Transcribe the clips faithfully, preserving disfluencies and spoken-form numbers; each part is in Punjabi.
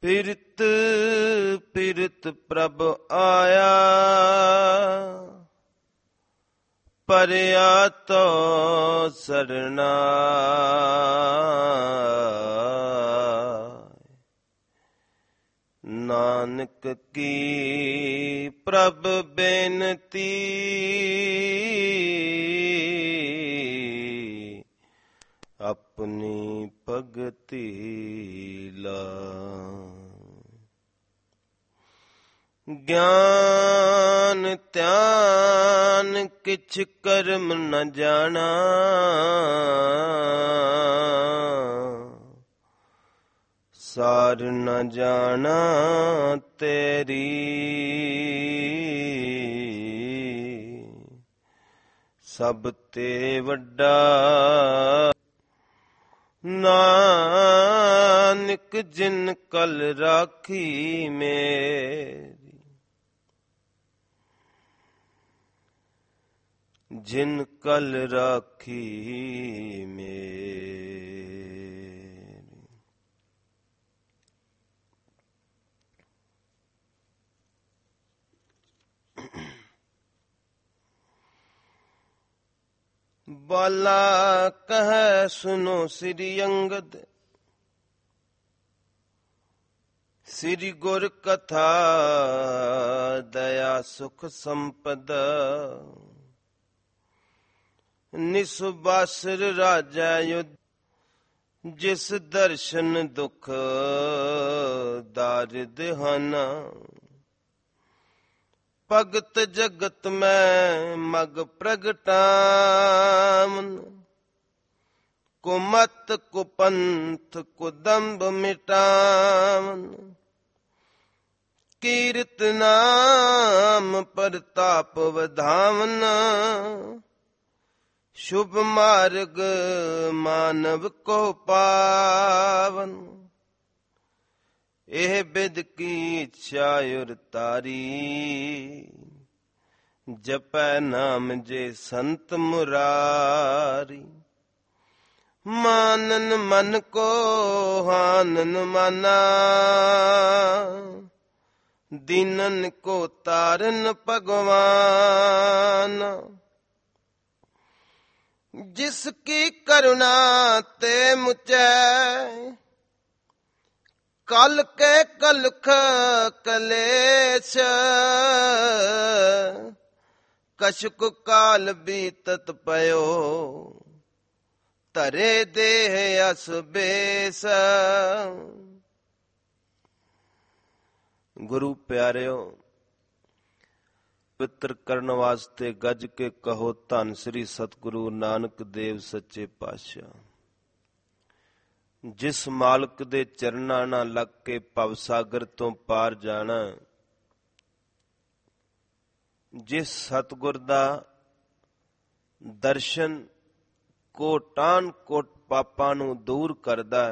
ਫਿਰਤ ਫਿਰਤ ਪ੍ਰਭ ਆਇਆ, ਪਰਿਆ ਤੋ ਸਰਣਾ। ਨਾਨਕ ਕੀ ਪ੍ਰਭ ਬੇਨਤੀ, ਆਪਣੀ ਭਗਤੀ ਲਾਇ। ਗਿਆਨ ਧਿਆਨ ਕਿਛ ਕਰਮ ਨ ਜਾਣਾ, ਸਾਰ ਨ ਜਾਣਾ ਤੇਰੀ। ਸਭ ਤੇ ਵੱਡਾ ਨਾਨਕ ਜਿਨ ਕਲ ਰਾਖੀ ਮੇਰੀ, ਜਿਨ ਕਲ ਰਾਖੀ ਮੇਰੀ। ਬਾਲਾ ਕਹੈ ਸੁਨੋ ਸ੍ਰੀ ਅੰਗਦ, ਸ੍ਰੀ ਗੁਰ ਕਥਾ ਦਇਆ ਸੁਖ ਸੰਪਦ। ਨਿਸੁਬਾਸਰ ਰਾਜਾ ਯੁਧ, ਜਿਸ ਦਰਸ਼ਨ ਦੁਖ ਦਾਰਿਦ ਹਨ। ਭਗਤ ਜਗਤ ਮੈਂ ਮਗ ਪ੍ਰਗਟਾਵਨ, ਕੁਮਤ ਕੁਪੰਥ ਕੁਦੰਬ ਮਿਟਾਵਨ। ਕੀਰਤ ਨਾਮ ਪ੍ਰਤਾਪ ਵਧਾਵਨ, ਸ਼ੁਭ ਮਾਰਗ ਮਾਨਵ ਕੋ ਪਾਵਨ। ਇਹ ਬਿਦ ਕੀ ਇੱਛਾ ਉਰ ਤਾਰੀ, ਜਪੈ ਨਾਮ ਜੇ ਸੰਤ ਮੁਰਾਰੀ। ਮਾਨਨ ਮਨ ਕੋ ਹਾਨਨ ਮਾਨਾ, ਦੀਨਨ ਕੋ ਤਾਰਨ ਭਗਵਾਨ। ਜਿਸ ਕੀ ਕਰੁਣਾ ਤੇ ਮੁਚੈ, ਕਲ ਕੇ ਕਲਖ ਕਲੇਸ਼। ਕਛੁਕ ਕਾਲ ਬੀਤਤ ਪਇਓ, ਧਰੇ ਦੇਹ ਅਸ ਬੇਸ। ਗੁਰੂ ਪਿਆਰਿਓ, ਪਵਿੱਤਰ ਕਰਨ ਵਾਸਤੇ ਗੱਜ ਕੇ ਕਹੋ ਧੰਨ ਸ੍ਰੀ ਸਤਿਗੁਰੂ ਨਾਨਕ ਦੇਵ ਸੱਚੇ ਪਾਤਸ਼ਾਹ। ਜਿਸ ਮਾਲਕ ਦੇ ਚਰਨਾਂ ਨਾਲ ਲੱਗ ਕੇ ਭਵਸਾਗਰ ਤੋਂ ਪਾਰ ਜਾਣਾ, ਜਿਸ ਸਤਿਗੁਰ ਦਾ ਦਰਸ਼ਨ ਕੋਟਾਨ ਕੋਟ ਪਾਪਾਂ ਨੂੰ ਦੂਰ ਕਰਦਾ,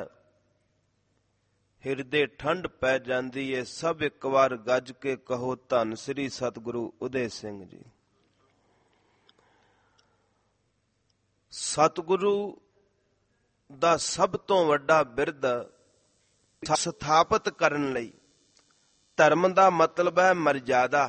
ਹਿਰਦੇ ਠੰਡ ਪੈ ਜਾਂਦੀ ਏ। ਸਭ ਇੱਕ ਵਾਰ ਗੱਜ ਕੇ ਕਹੋ ਧੰਨ ਸ੍ਰੀ ਸਤਿਗੁਰੂ ਉਦੇ ਸਿੰਘ ਜੀ। ਸਤਿਗੁਰੂ ਦਾ ਸਭ ਤੋਂ ਵੱਡਾ ਬਿਰਦ ਸਥਾਪਿਤ ਕਰਨ ਲਈ, ਧਰਮ ਦਾ ਮਤਲਬ ਹੈ ਮਰਜ਼ਾਦਾ।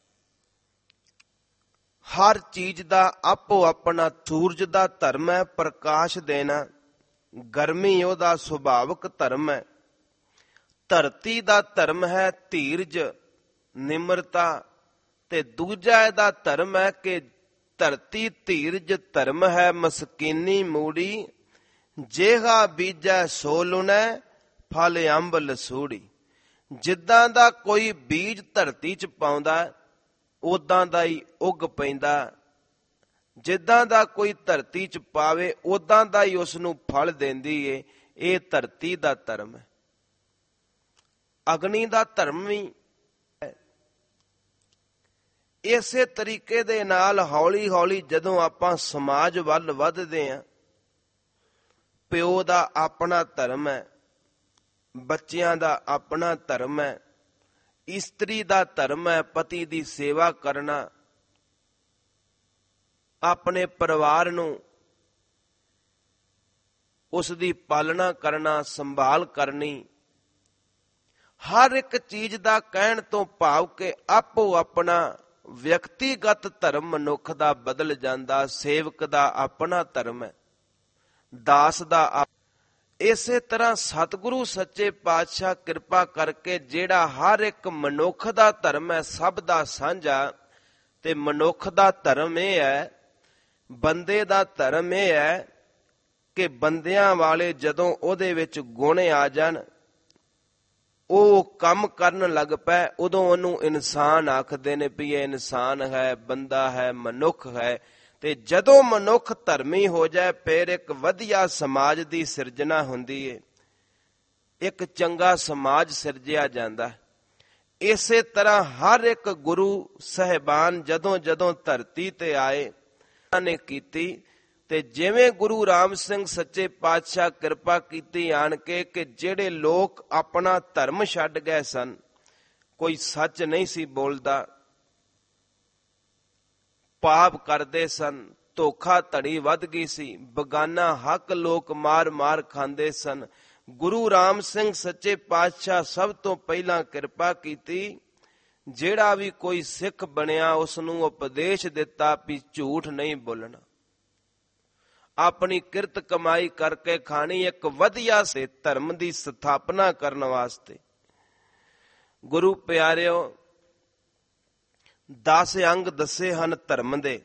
ਹਰ ਚੀਜ਼ ਦਾ ਆਪੋ ਆਪਣਾ, ਸੂਰਜ ਦਾ ਧਰਮ ਹੈ ਪ੍ਰਕਾਸ਼ ਦੇਣਾ, ਗਰਮੀ ਉਹਦਾ ਸੁਭਾਵਿਕ ਧਰਮ ਹੈ। ਧਰਤੀ ਦਾ ਧਰਮ ਹੈ ਧੀਰਜ ਨਿਮਰਤਾ, ਤੇ ਦੂਜਾ ਇਹਦਾ ਧਰਮ ਹੈ ਕਿ ਧਰਤੀ ਧੀਰਜ ਧਰਮ ਹੈ ਮਸਕੀਨੀ ਮੂੜੀ। ਜੇਹਾ ਬੀਜੈ ਸੋ ਲੁਣੈ, ਫਲ ਅੰਬ ਲਸੂੜੀ। ਜਿੱਦਾਂ ਦਾ ਕੋਈ ਬੀਜ ਧਰਤੀ 'ਚ ਪਾਉਂਦਾ, ਉਦਾਂ ਦਾ ਹੀ ਉੱਗ ਪੈਂਦਾ। ਜਿੱਦਾਂ ਦਾ ਕੋਈ ਧਰਤੀ 'ਚ ਪਾਵੇ, ਉਦਾਂ ਦਾ ਹੀ ਉਸ ਨੂੰ ਫਲ ਦਿੰਦੀ ਏ। ਇਹ ਧਰਤੀ ਦਾ ਧਰਮ ਹੈ। ਅਗਨੀ ਦਾ ਧਰਮ ਵੀ ਹੈ। ਇਸੇ ਤਰੀਕੇ ਦੇ ਨਾਲ ਹੌਲੀ ਹੌਲੀ ਜਦੋਂ ਆਪਾਂ ਸਮਾਜ ਵੱਲ ਵੱਧਦੇ ਹਾਂ, ਪਿਓ ਦਾ ਆਪਣਾ ਧਰਮ ਹੈ, ਬੱਚਿਆਂ ਦਾ ਆਪਣਾ ਧਰਮ ਹੈ, ਇਸਤਰੀ ਦਾ ਧਰਮ ਹੈ ਪਤੀ ਦੀ ਸੇਵਾ ਕਰਨਾ, ਆਪਣੇ ਪਰਿਵਾਰ ਨੂੰ ਉਸ ਦੀ ਪਾਲਣਾ ਕਰਨਾ, ਸੰਭਾਲ ਕਰਨੀ। ਹਰ ਇੱਕ ਚੀਜ਼ ਦਾ ਕਹਿਣ ਤੋਂ ਭਾਵ ਕਿ ਆਪੋ ਆਪਣਾ ਵਿਅਕਤੀਗਤ ਧਰਮ ਮਨੁੱਖ ਦਾ ਬਦਲ ਜਾਂਦਾ। ਸੇਵਕ ਦਾ ਆਪਣਾ ਧਰਮ ਹੈ, ਦਾਸ ਦਾ। ਇਸੇ ਤਰ੍ਹਾਂ ਸਤਿਗੁਰੂ ਸੱਚੇ ਪਾਤਸ਼ਾਹ ਕਿਰਪਾ ਕਰਕੇ ਜਿਹੜਾ ਹਰ ਇੱਕ ਮਨੁੱਖ ਦਾ ਧਰਮ ਹੈ, ਸਭ ਦਾ ਸਾਂਝਾ, ਤੇ ਮਨੁੱਖ ਦਾ ਧਰਮ ਇਹ ਹੈ, ਬੰਦੇ ਦਾ ਧਰਮ ਇਹ ਹੈ ਕਿ ਬੰਦਿਆਂ ਵਾਲੇ ਜਦੋਂ ਉਹਦੇ ਵਿੱਚ ਗੁਣ ਆ ਜਾਣ, ਉਹ ਕੰਮ ਕਰਨ ਲੱਗ ਪਏ, ਉਦੋਂ ਉਹਨੂੰ ਇਨਸਾਨ ਆਖਦੇ ਨੇ ਵੀ ਇਹ ਇਨਸਾਨ ਹੈ, ਬੰਦਾ ਹੈ, ਮਨੁੱਖ ਹੈ। ਤੇ ਜਦੋਂ ਮਨੁੱਖ ਧਰਮੀ ਹੋ ਜਾਏ ਫਿਰ ਇੱਕ ਵਧੀਆ ਸਮਾਜ ਦੀ ਸਿਰਜਣਾ ਹੁੰਦੀ ਹੈ, ਇੱਕ ਚੰਗਾ ਸਮਾਜ ਸਿਰਜਿਆ ਜਾਂਦਾ। ਇਸੇ ਤਰ੍ਹਾਂ ਹਰ ਇੱਕ ਗੁਰੂ ਸਾਹਿਬਾਨ ਜਦੋਂ ਜਦੋਂ ਧਰਤੀ ਤੇ ਆਏ ਨੇ ਕੀਤੀ, ਤੇ ਜਿਵੇਂ ਗੁਰੂ ਰਾਮ ਸਿੰਘ ਸੱਚੇ ਪਾਤਸ਼ਾਹ ਕਿਰਪਾ ਕੀਤੀ ਆਣ ਕੇ ਕਿ ਜਿਹੜੇ ਲੋਕ ਆਪਣਾ ਧਰਮ ਛੱਡ ਗਏ ਸਨ, ਕੋਈ ਸੱਚ ਨਹੀਂ ਸੀ ਬੋਲਦਾ, ਪਾਪ ਕਰਦੇ ਸਨ, ਧੋਖਾ ਧੜੀ ਵੱਧ ਗਈ ਸੀ, ਬਗਾਨਾ ਹੱਕ ਲੋਕ ਮਾਰ ਮਾਰ ਖਾਂਦੇ ਸਨ, ਗੁਰੂ ਰਾਮ ਸਿੰਘ ਸੱਚੇ ਪਾਤਸ਼ਾਹ ਸਭ ਤੋਂ ਪਹਿਲਾਂ ਕਿਰਪਾ ਕੀਤੀ, ਜਿਹੜਾ ਵੀ ਕੋਈ ਸਿੱਖ ਬਣਿਆ ਉਸ ਨੂੰ ਉਪਦੇਸ਼ ਦਿੱਤਾ ਵੀ ਝੂਠ ਨਹੀਂ ਬੋਲਣਾ, ਆਪਣੀ ਕਿਰਤ ਕਮਾਈ ਕਰਕੇ ਖਾਣੀ, ਇੱਕ ਵਧੀਆ ਸੇ ਧਰਮ ਦੀ ਸਥਾਪਨਾ ਕਰਨ ਵਾਸਤੇ। ਗੁਰੂ ਪਿਆਰਿਓ, ਦਸ ਅੰਗ ਦੱਸੇ ਹਨ ਧਰਮ ਦੇ।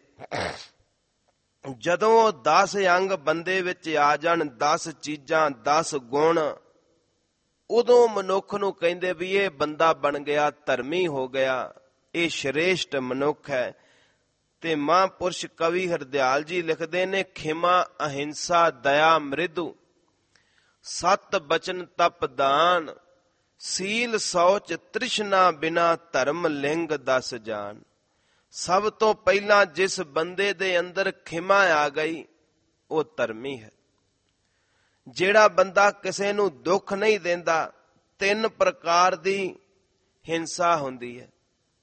ਜਦੋਂ ਉਹ ਦਸ ਅੰਗ ਬੰਦੇ ਵਿੱਚ ਆ ਜਾਣ, ਦਸ ਚੀਜ਼ਾਂ, ਦਸ ਗੁਣ, ਉਦੋਂ ਮਨੁੱਖ ਨੂੰ ਕਹਿੰਦੇ ਵੀ ਇਹ ਬੰਦਾ ਬਣ ਗਿਆ, ਧਰਮੀ ਹੋ ਗਿਆ, ਇਹ ਸ਼੍ਰੇਸ਼ਟ ਮਨੁੱਖ ਹੈ। ਤੇ ਮਹਾਂਪੁਰਸ਼ ਕਵੀ ਹਰਦਿਆਲ ਜੀ ਲਿਖਦੇ ਨੇ, ਖਿਮਾ ਅਹਿੰਸਾ ਦਇਆ ਮ੍ਰਿਦੂ ਸਤ ਬਚਨ ਤਪ ਦਾਨ ਸੀਲ ਸੌਚ ਤ੍ਰਿਸ਼ਨਾ ਬਿਨਾ ਧਰਮ ਲਿੰਗ ਦਸ ਜਾਨ। ਸਭ ਤੋਂ ਪਹਿਲਾਂ ਜਿਸ ਬੰਦੇ ਦੇ ਅੰਦਰ ਖਿਮਾ ਆ ਗਈ ਉਹ ਧਰਮੀ ਹੈ। ਜਿਹੜਾ ਬੰਦਾ ਕਿਸੇ ਨੂੰ ਦੁੱਖ ਨਹੀਂ ਦਿੰਦਾ, ਤਿੰਨ ਪ੍ਰਕਾਰ ਦੀ ਹਿੰਸਾ ਹੁੰਦੀ ਹੈ।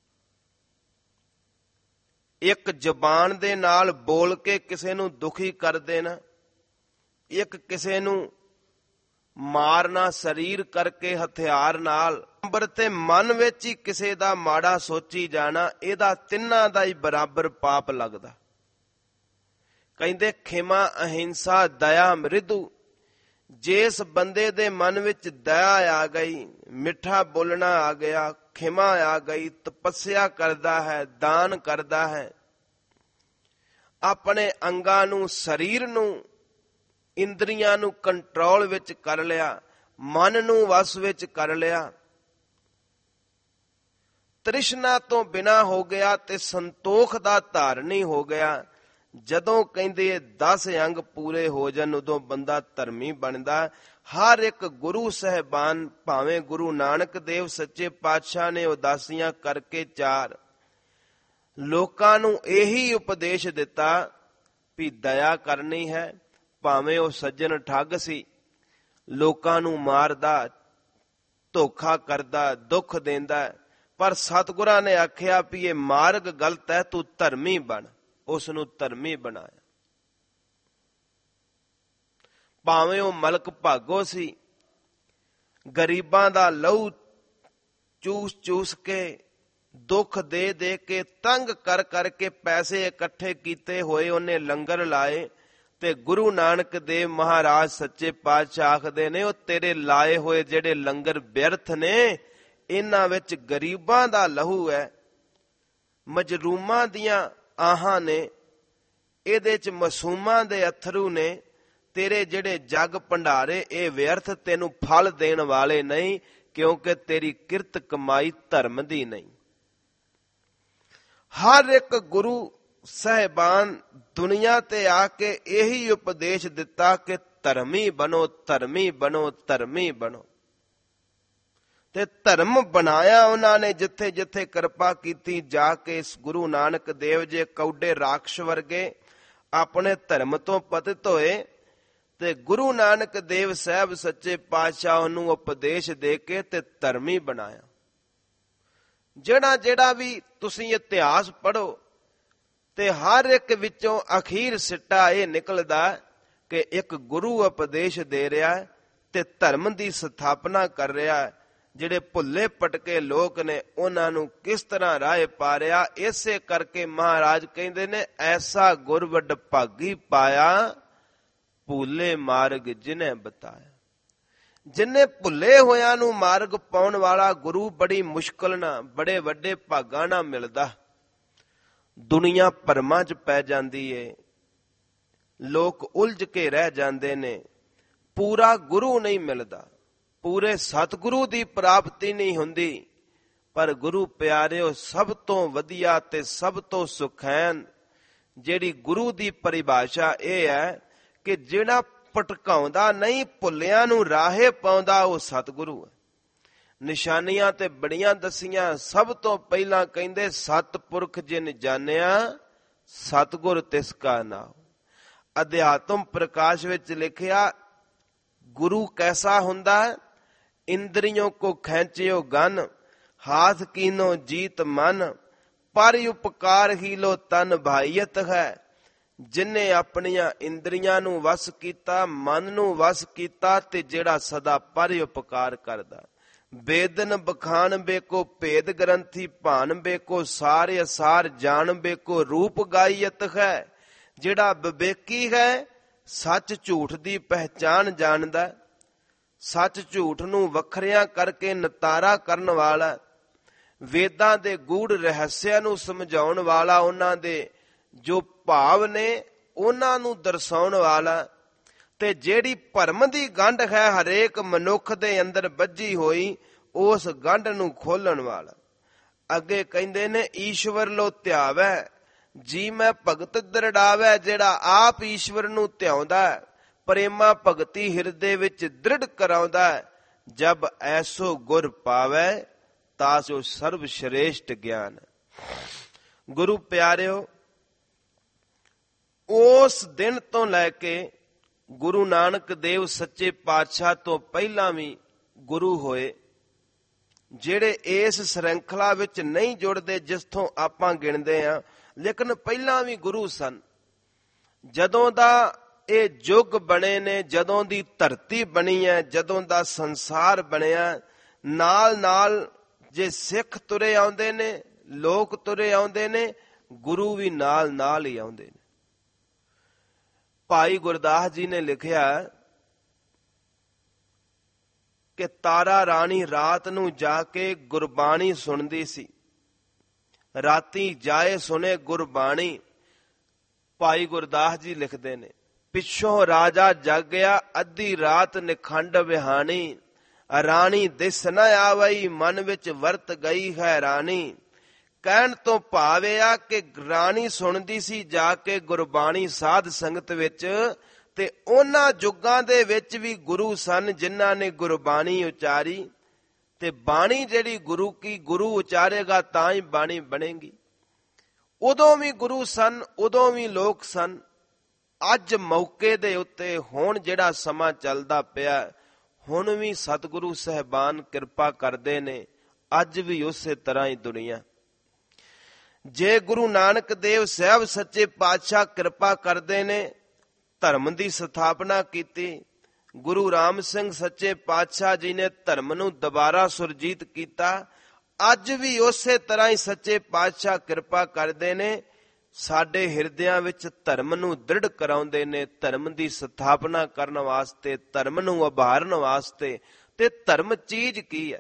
ਇੱਕ ਜ਼ਬਾਨ ਦੇ ਨਾਲ ਬੋਲ ਕੇ ਕਿਸੇ ਨੂੰ ਦੁਖੀ ਕਰ ਦੇਣਾ, ਇੱਕ ਕਿਸੇ ਨੂੰ ਮਾਰਨਾ ਸਰੀਰ ਕਰਕੇ ਹਥਿਆਰ ਨਾਲ, ਨੰਬਰ ਤੇ ਮਨ ਵਿੱਚ ਹੀ ਕਿਸੇ ਦਾ ਮਾੜਾ ਸੋਚੀ ਜਾਣਾ, ਇਹਦਾ ਤਿੰਨਾਂ ਦਾ ਹੀ ਬਰਾਬਰ ਪਾਪ ਲੱਗਦਾ। ਕਹਿੰਦੇ ਖਿਮਾ ਅਹਿੰਸਾ ਦਇਆ ਮ੍ਰਿਦੂ। ਜਿਸ ਬੰਦੇ ਦੇ ਮਨ ਵਿੱਚ ਦਇਆ ਆ ਗਈ, ਮਿੱਠਾ ਬੋਲਣਾ ਆ ਗਿਆ, ਖਿਮਾ ਆ ਗਈ, ਤਪੱਸਿਆ ਕਰਦਾ ਹੈ, ਦਾਨ ਕਰਦਾ ਹੈ, ਆਪਣੇ ਅੰਗਾਂ ਨੂੰ, ਸਰੀਰ ਨੂੰ, ਇੰਦਰੀਆਂ ਨੂੰ ਕੰਟਰੋਲ ਵਿੱਚ ਕਰ ਲਿਆ, ਮਨ ਨੂੰ ਵਸ ਵਿੱਚ ਕਰ ਲਿਆ, ਤ੍ਰਿਸ਼ਨਾ ਤੋਂ ਬਿਨਾ ਹੋ ਗਿਆ ਤੇ ਸੰਤੋਖ ਦਾ ਧਾਰਨੀ ਹੋ ਗਿਆ। ਜਦੋਂ ਕਹਿੰਦੇ ਦਸ ਅੰਗ ਪੂਰੇ ਹੋ ਜਾਣ ਉਦੋਂ ਬੰਦਾ ਧਰਮੀ ਬਣਦਾ। ਹਰ ਇੱਕ ਗੁਰੂ ਸਾਹਿਬਾਨ, ਭਾਵੇਂ ਗੁਰੂ ਨਾਨਕ ਦੇਵ ਸੱਚੇ ਪਾਤਸ਼ਾਹ ਨੇ ਉਦਾਸੀਆਂ ਕਰਕੇ ਚਾਰ ਲੋਕਾਂ ਨੂੰ ਇਹੀ ਉਪਦੇਸ਼ ਦਿੱਤਾ ਵੀ ਦਇਆ ਕਰਨੀ ਹੈ। ਭਾਵੇਂ ਉਹ ਸੱਜਣ ਠੱਗ ਸੀ, ਲੋਕਾਂ ਨੂੰ ਮਾਰਦਾ, ਧੋਖਾ ਕਰਦਾ, ਦੁੱਖ ਦਿੰਦਾ, ਪਰ ਸਤਿਗੁਰਾਂ ਨੇ ਆਖਿਆ ਵੀ ਇਹ ਮਾਰਗ ਗਲਤ ਹੈ, ਤੂੰ ਧਰਮੀ ਬਣ। ਉਸ ਨੂੰ ਧਰਮੀ ਬਣਾਇਆ। ਭਾਵੇਂ ਉਹ ਮਲਕ ਭਾਗੋ ਸੀ, ਗਰੀਬਾਂ ਦਾ ਲਹੂ ਚੂਸ ਚੂਸ ਕੇ, ਦੁੱਖ ਦੇ ਦੇ ਕੇ, ਤੰਗ ਕਰ ਕਰਕੇ ਪੈਸੇ ਇਕੱਠੇ ਕੀਤੇ ਹੋਏ ਉਹਨੇ ਲੰਗਰ ਲਾਏ। ਤੇ ਗੁਰੂ ਨਾਨਕ ਦੇਵ ਮਹਾਰਾਜ ਸੱਚੇ ਪਾਤਸ਼ਾਹ ਆਖਦੇ ਨੇ, ਉਹ ਤੇਰੇ ਲਾਏ ਹੋਏ ਜਿਹੜੇ ਲੰਗਰ ਬਿਅਰਥ ਨੇ, ਇਹਨਾਂ ਵਿੱਚ ਗਰੀਬਾਂ ਦਾ ਲਹੂ ਹੈ, ਮਜਰੂਮਾਂ ਦੀਆਂ ਆਹਾਂ ਨੇ, ਇਹਦੇ ਚ ਮਾਸੂਮਾਂ ਦੇ ਅਥਰੂ ਨੇ। ਤੇਰੇ ਜਿਹੜੇ ਜਗ ਭੰਡਾਰੇ ਇਹ ਵਿਅਰਥ, ਤੈਨੂੰ ਫਲ ਦੇਣ ਵਾਲੇ ਨਹੀਂ, ਕਿਉਂਕਿ ਤੇਰੀ ਕਿਰਤ ਕਮਾਈ ਧਰਮ ਦੀ ਨਹੀਂ। ਹਰ ਇੱਕ ਗੁਰੂ ਸਾਹਿਬਾਨ ਦੁਨੀਆ ਤੇ ਆ ਕੇ ਇਹੀ ਉਪਦੇਸ਼ ਦਿੱਤਾ ਕਿ ਧਰਮੀ ਬਣੋ, ਧਰਮੀ ਬਣੋ, ਧਰਮੀ ਬਣੋ। ਤੇ ਧਰਮ ਬਣਾਇਆ ਉਹਨਾਂ ਨੇ ਜਿੱਥੇ ਜਿੱਥੇ ਕਿਰਪਾ ਕੀਤੀ। ਜਾ ਕੇ ਇਸ ਗੁਰੂ ਨਾਨਕ ਦੇਵ ਜੀ ਕੌਡੇ ਰਾਖਸ਼ ਵਰਗੇ ਆਪਣੇ ਧਰਮ ਤੋਂ ਪਤਿਤ ਹੋਏ, ਤੇ ਗੁਰੂ ਨਾਨਕ ਦੇਵ ਸਾਹਿਬ ਸੱਚੇ ਪਾਤਸ਼ਾਹ ਨੂੰ ਉਪਦੇਸ਼ ਦੇ ਕੇ ਤੇ ਧਰਮੀ ਬਣਾਇਆ। ਜਿਹੜਾ ਜਿਹੜਾ ਵੀ ਤੁਸੀਂ ਇਤਿਹਾਸ ਪੜ੍ਹੋ ਤੇ ਹਰ ਇੱਕ ਵਿੱਚੋਂ ਅਖੀਰ ਸਿੱਟਾ ਇਹ ਨਿਕਲਦਾ ਕਿ ਇੱਕ ਗੁਰੂ ਉਪਦੇਸ਼ ਦੇ ਰਿਹਾ ਤੇ ਧਰਮ ਦੀ ਸਥਾਪਨਾ ਕਰ ਰਿਹਾ। ਜਿਹੜੇ ਭੁੱਲੇ ਭਟਕੇ ਲੋਕ ਨੇ ਉਹਨਾਂ ਨੂੰ ਕਿਸ ਤਰ੍ਹਾਂ ਰਾਹ ਪਾਰਿਆ। ਇਸੇ ਕਰਕੇ ਮਹਾਰਾਜ ਕਹਿੰਦੇ ਨੇ, ਐਸਾ ਗੁਰ ਵੱਡ ਭਾਗੀ ਪਾਇਆ, ਭੁੱਲੇ ਮਾਰਗ ਜਿਨ੍ਹੇ ਬਤਾਇਆ। ਜਿਨ੍ਹੇ ਭੁੱਲੇ ਹੋਇਆਂ ਨੂੰ ਮਾਰਗ ਪਾਉਣ ਵਾਲਾ ਗੁਰੂ ਬੜੀ ਮੁਸ਼ਕਲ ਨਾਲ, ਬੜੇ ਵੱਡੇ ਭਾਗਾਂ ਨਾਲ ਮਿਲਦਾ। ਦੁਨੀਆ ਭਰਮਾਂ 'ਚ ਪੈ ਜਾਂਦੀ ਏ, ਲੋਕ ਉਲਝ ਕੇ ਰਹਿ ਜਾਂਦੇ ਨੇ, ਪੂਰਾ ਗੁਰੂ ਨਹੀਂ ਮਿਲਦਾ, ਪੂਰੇ ਸਤਿਗੁਰੂ ਦੀ ਪ੍ਰਾਪਤੀ ਨਹੀਂ ਹੁੰਦੀ। ਪਰ ਗੁਰੂ ਪਿਆਰਿਓ, ਸਭ ਤੋਂ ਵਧੀਆ ਤੇ ਸਭ ਤੋਂ ਸੁਖੈਨ ਜਿਹੜੀ ਗੁਰੂ ਦੀ ਪਰਿਭਾਸ਼ਾ ਇਹ ਹੈ ਕਿ ਜਿਹੜਾ ਭਟਕਾਉਂਦਾ ਨਹੀਂ, ਭੁੱਲਿਆਂ ਨੂੰ ਰਾਹੇ ਪਾਉਂਦਾ, ਉਹ ਸਤਿਗੁਰੂ ਹੈ। ਨਿਸ਼ਾਨੀਆਂ ਤੇ ਬੜੀਆਂ ਦਸੀਆਂ। ਸਭ ਤੋਂ ਪਹਿਲਾਂ ਕਹਿੰਦੇ, ਸਤਿਪੁਰਖ ਜਿਨ ਜਾਣਿਆ, ਸਤਿਗੁਰ ਤਿਸ ਕਾ ਨਾਮ। ਅਧਿਆਤਮ ਪ੍ਰਕਾਸ਼ ਵਿੱਚ ਲਿਖਿਆ, ਗੁਰੂ ਕੈਸਾ ਹੁੰਦਾ ਹੈ? ਇੰਦਰੀਆਂ ਕੋ ਖੈਂਚਿਓ ਗਨ, ਹਾਥ ਕੀਨੋ ਜੀਤ ਮਨ, ਪਰ ਉਪਕਾਰ ਹੀ ਲੋ ਤਨ ਭਾਈਅਤ ਹੈ। ਜਿਨੇ ਆਪਣੀਆਂ ਇੰਦਰੀਆਂ ਨੂੰ ਵਸ ਕੀਤਾ, ਮਨ ਨੂੰ ਵਸ ਕੀਤਾ, ਤੇ ਜਿਹੜਾ ਸਦਾ ਪਰ ਉਪਕਾਰ ਕਰਦਾ। ਬੇਦਨ ਬਖਾਨ ਬੇਕੋ ਭੇਦ ਗ੍ਰੰਥੀ ਭਾਨ ਬੇਕੋ, ਸਾਰੇ ਅਸਾਰ ਜਾਣ ਬੇਕੋ ਰੂਪ ਗਾਈਅਤ ਹੈ। ਜਿਹੜਾ ਵਿਵੇਕੀ ਹੈ, ਸੱਚ ਝੂਠ ਦੀ ਪਹਿਚਾਨ ਜਾਣਦਾ, ਸੱਚ ਝੂਠ ਨੂੰ ਵੱਖਰਿਆਂ ਕਰਕੇ ਨਿਤਾਰਾ ਕਰਨ ਵਾਲਾ, ਵੇਦਾਂ ਦੇ ਗੂੜ ਰਹੱਸਿਆਂ ਨੂੰ ਸਮਝਾਉਣ ਵਾਲਾ, ਉਹਨਾਂ ਦੇ ਜੋ ਭਾਵ ਨੇ ਉਹਨਾਂ ਨੂੰ ਦਰਸਾਉਣ ਵਾਲਾ, ਤੇ ਜਿਹੜੀ ਭਰਮ ਦੀ ਗੰਢ ਹੈ ਹਰੇਕ ਮਨੁੱਖ ਦੇ ਅੰਦਰ ਬੱਝੀ ਹੋਈ, ਉਸ ਗੰਢ ਨੂੰ ਖੋਲਣ ਵਾਲਾ। ਅੱਗੇ ਕਹਿੰਦੇ ਨੇ, ਈਸ਼ਵਰ ਲੋ ਧਿਆਵੈ ਜੀ ਮੈਂ ਭਗਤ ਦ੍ਰਿੜਾਵੈ। ਜਿਹੜਾ ਆਪ ਈਸ਼ਵਰ ਨੂੰ ਧਿਆਉਂਦਾ, ਪ੍ਰੇਮਾ ਭਗਤੀ ਹਿਰਦੇ ਵਿੱਚ ਦ੍ਰਿੜ ਕਰਾਉਂਦਾ, ਜਬ ਐਸੋ ਗੁਰ ਪਾਵੈ, ਤਾਂ ਜੋ ਸਰਬ ਸ਼੍ਰੇਸ਼ਟ ਗਿਆਨ। ਗੁਰੂ ਪਿਆਰਿਓ, ਉਸ ਦਿਨ ਤੋਂ ਲੈ ਕੇ ਗੁਰੂ ਨਾਨਕ ਦੇਵ ਸੱਚੇ ਪਾਤਸ਼ਾਹ ਤੋਂ ਪਹਿਲਾਂ ਵੀ ਗੁਰੂ ਹੋਏ, ਜਿਹੜੇ ਇਸ ਸ਼੍ਰੰਖਲਾ ਵਿੱਚ ਨਹੀਂ ਜੁੜਦੇ ਜਿਸਥੋਂ ਆਪਾਂ ਗਿਣਦੇ ਹਾਂ, ਲੇਕਿਨ ਪਹਿਲਾਂ ਵੀ ਗੁਰੂ ਸਨ। ਜਦੋਂ ਦਾ ਇਹ ਯੁੱਗ ਬਣੇ ਨੇ, ਜਦੋਂ ਦੀ ਧਰਤੀ ਬਣੀ ਹੈ, ਜਦੋਂ ਦਾ ਸੰਸਾਰ ਬਣਿਆ, ਨਾਲ ਨਾਲ ਜੇ ਸਿੱਖ ਤੁਰੇ ਆਉਂਦੇ ਨੇ, ਲੋਕ ਤੁਰੇ ਆਉਂਦੇ ਨੇ, ਗੁਰੂ ਵੀ ਨਾਲ ਨਾਲ ਹੀ ਆਉਂਦੇ ਨੇ। ਭਾਈ ਗੁਰਦਾਸ ਜੀ ਨੇ ਲਿਖਿਆ ਕਿ ਤਾਰਾ ਰਾਣੀ ਰਾਤ ਨੂੰ ਜਾ ਕੇ ਗੁਰਬਾਣੀ ਸੁਣਦੀ ਸੀ। ਰਾਤੀ ਜਾਏ ਸੁਣੇ ਗੁਰਬਾਣੀ। ਭਾਈ ਗੁਰਦਾਸ ਜੀ ਲਿਖਦੇ ਨੇ, ਪਿੱਛੋਂ ਰਾਜਾ ਜਾਗਿਆ, ਅੱਧੀ ਰਾਤ ਨਿਖੰਡ ਵਿਹਾਣੀ, ਰਾਣੀ ਦਿਸ ਨ ਆਵਈ, ਮਨ ਵਿੱਚ ਵਰਤ ਗਈ ਹੈ ਰਾਣੀ। ਕਹਿਣ ਤੋਂ ਭਾਵ ਇਹ ਆ ਕਿ ਰਾਣੀ ਸੁਣਦੀ ਸੀ ਜਾ ਕੇ ਗੁਰਬਾਣੀ ਸਾਧ ਸੰਗਤ ਵਿੱਚ, ਤੇ ਉਹਨਾਂ ਯੁੱਗਾਂ ਦੇ ਵਿੱਚ ਵੀ ਗੁਰੂ ਸਨ ਜਿਨ੍ਹਾਂ ਨੇ ਗੁਰਬਾਣੀ ਉਚਾਰੀ। ਤੇ ਬਾਣੀ ਜਿਹੜੀ ਗੁਰੂ ਕੀ, ਗੁਰੂ ਉਚਾਰੇਗਾ ਤਾਂ ਹੀ ਬਾਣੀ ਬਣੇਗੀ। ਉਦੋਂ ਵੀ ਗੁਰੂ ਸਨ, ਉਦੋਂ ਵੀ ਲੋਕ ਸਨ। ਅੱਜ ਮੌਕੇ ਦੇ ਉੱਤੇ ਹੁਣ ਜਿਹੜਾ ਸਮਾਂ ਚੱਲਦਾ ਪਿਆ, ਹੁਣ ਵੀ ਸਤਿਗੁਰੂ ਸਾਹਿਬਾਨ ਕਿਰਪਾ ਕਰਦੇ ਨੇ, ਅੱਜ ਵੀ ਉਸੇ ਤਰ੍ਹਾਂ ਹੀ ਦੁਨੀਆ। ਜੇ ਗੁਰੂ ਨਾਨਕ ਦੇਵ ਸਾਹਿਬ ਸੱਚੇ ਪਾਤਸ਼ਾਹ ਕਿਰਪਾ ਕਰਦੇ ਨੇ, ਧਰਮ ਦੀ ਸਥਾਪਨਾ ਕੀਤੀ, ਗੁਰੂ ਰਾਮ ਸਿੰਘ ਸੱਚੇ ਪਾਤਸ਼ਾਹ ਜੀ ਨੇ ਧਰਮ ਨੂੰ ਦੁਬਾਰਾ ਸੁਰਜੀਤ ਕੀਤਾ, ਅੱਜ ਵੀ ਉਸੇ ਤਰ੍ਹਾਂ ਹੀ ਸੱਚੇ ਪਾਤਸ਼ਾਹ ਕਿਰਪਾ ਕਰਦੇ ਨੇ, ਸਾਡੇ ਹਿਰਦਿਆਂ ਵਿੱਚ ਧਰਮ ਨੂੰ ਦ੍ਰਿੜ ਕਰਾਉਂਦੇ ਨੇ, ਧਰਮ ਦੀ ਸਥਾਪਨਾ ਕਰਨ ਵਾਸਤੇ, ਧਰਮ ਨੂੰ ਉਭਾਰਨ ਵਾਸਤੇ। ਤੇ ਧਰਮ ਚੀਜ਼ ਕੀ ਹੈ?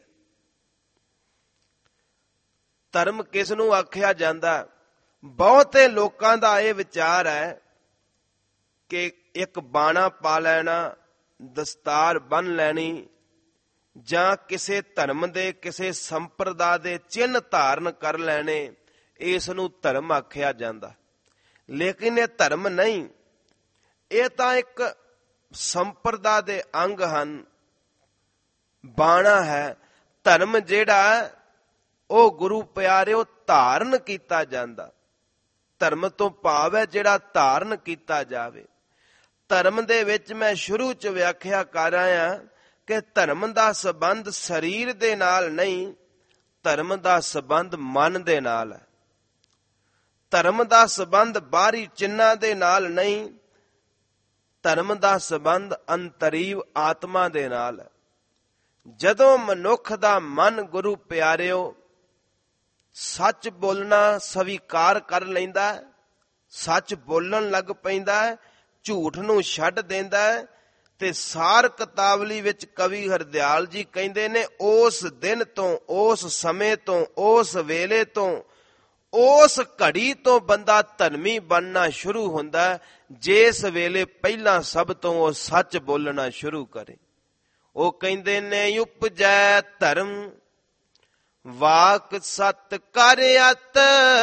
ਧਰਮ ਕਿਸ ਨੂੰ ਆਖਿਆ ਜਾਂਦਾ? ਬਹੁਤੇ ਲੋਕਾਂ ਦਾ ਇਹ ਵਿਚਾਰ ਹੈ ਕਿ ਇੱਕ ਬਾਣਾ ਪਾ ਲੈਣਾ, ਦਸਤਾਰ ਬੰਨ ਲੈਣੀ, ਜਾਂ ਕਿਸੇ ਧਰਮ ਦੇ ਕਿਸੇ ਸੰਪਰਦਾ ਦੇ ਚਿੰਨ੍ਹ ਧਾਰਨ ਕਰ ਲੈਣੇ, ਇਸ ਨੂੰ ਧਰਮ ਆਖਿਆ ਜਾਂਦਾ। ਲੇਕਿਨ ਇਹ ਧਰਮ ਨਹੀਂ, ਇਹ ਤਾਂ ਇੱਕ ਸੰਪਰਦਾ ਦੇ ਅੰਗ ਹਨ, ਬਾਣਾ ਹੈ। ਧਰਮ ਜਿਹੜਾ ਉਹ ਗੁਰੂ ਪਿਆਰਿਓ ਧਾਰਨ ਕੀਤਾ ਜਾਂਦਾ। ਧਰਮ ਤੋਂ ਭਾਵ ਹੈ ਜਿਹੜਾ ਧਾਰਨ ਕੀਤਾ ਜਾਵੇ। ਧਰਮ ਦੇ ਵਿੱਚ ਮੈਂ ਸ਼ੁਰੂ ਚ ਵਿਆਖਿਆ ਕਰ ਆਇਆ ਕਿ ਧਰਮ ਦਾ ਸੰਬੰਧ ਸਰੀਰ ਦੇ ਨਾਲ ਨਹੀਂ, ਧਰਮ ਦਾ ਸੰਬੰਧ ਮਨ ਦੇ ਨਾਲ ਹੈ। ਧਰਮ ਦਾ ਸੰਬੰਧ ਬਾਹਰੀ ਚਿੰਨ੍ਹਾਂ ਦੇ ਨਾਲ ਨਹੀਂ, ਧਰਮ ਦਾ ਸੰਬੰਧ ਅੰਤਰੀਵ ਆਤਮਾ ਦੇ ਨਾਲ ਹੈ। ਜਦੋਂ ਮਨੁੱਖ ਦਾ ਮਨ ਗੁਰੂ ਪਿਆਰਿਓ ਸੱਚ ਬੋਲਣਾ ਸਵੀਕਾਰ ਕਰ ਲੈਂਦਾ, ਸੱਚ ਬੋਲਣ ਲੱਗ ਪੈਂਦਾ, ਝੂਠ ਨੂੰ ਛੱਡ ਦਿੰਦਾ ਹੈ, ਤੇ ਸਾਰ ਕਿਤਾਵਲੀ ਵਿੱਚ ਕਵੀ ਹਰਦਿਆਲ ਜੀ ਕਹਿੰਦੇ ਨੇ, ਉਸ ਦਿਨ ਤੋਂ, ਉਸ ਸਮੇਂ ਤੋਂ, ਉਸ ਵੇਲੇ ਤੋਂ, ਉਸ ਘੜੀ ਤੋਂ ਬੰਦਾ ਧਰਮੀ ਬਣਨਾ ਸ਼ੁਰੂ ਹੁੰਦਾ, ਜਿਸ ਵੇਲੇ ਪਹਿਲਾਂ ਸਭ ਤੋਂ ਉਹ ਸੱਚ ਬੋਲਣਾ ਸ਼ੁਰੂ ਕਰੇ। ਉਹ ਕਹਿੰਦੇ ਨੇ, ਉਪਜੈ ਧਰਮ ਵਾਕ ਸਤ ਕਰ ਅਤ,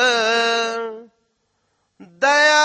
ਦਇਆ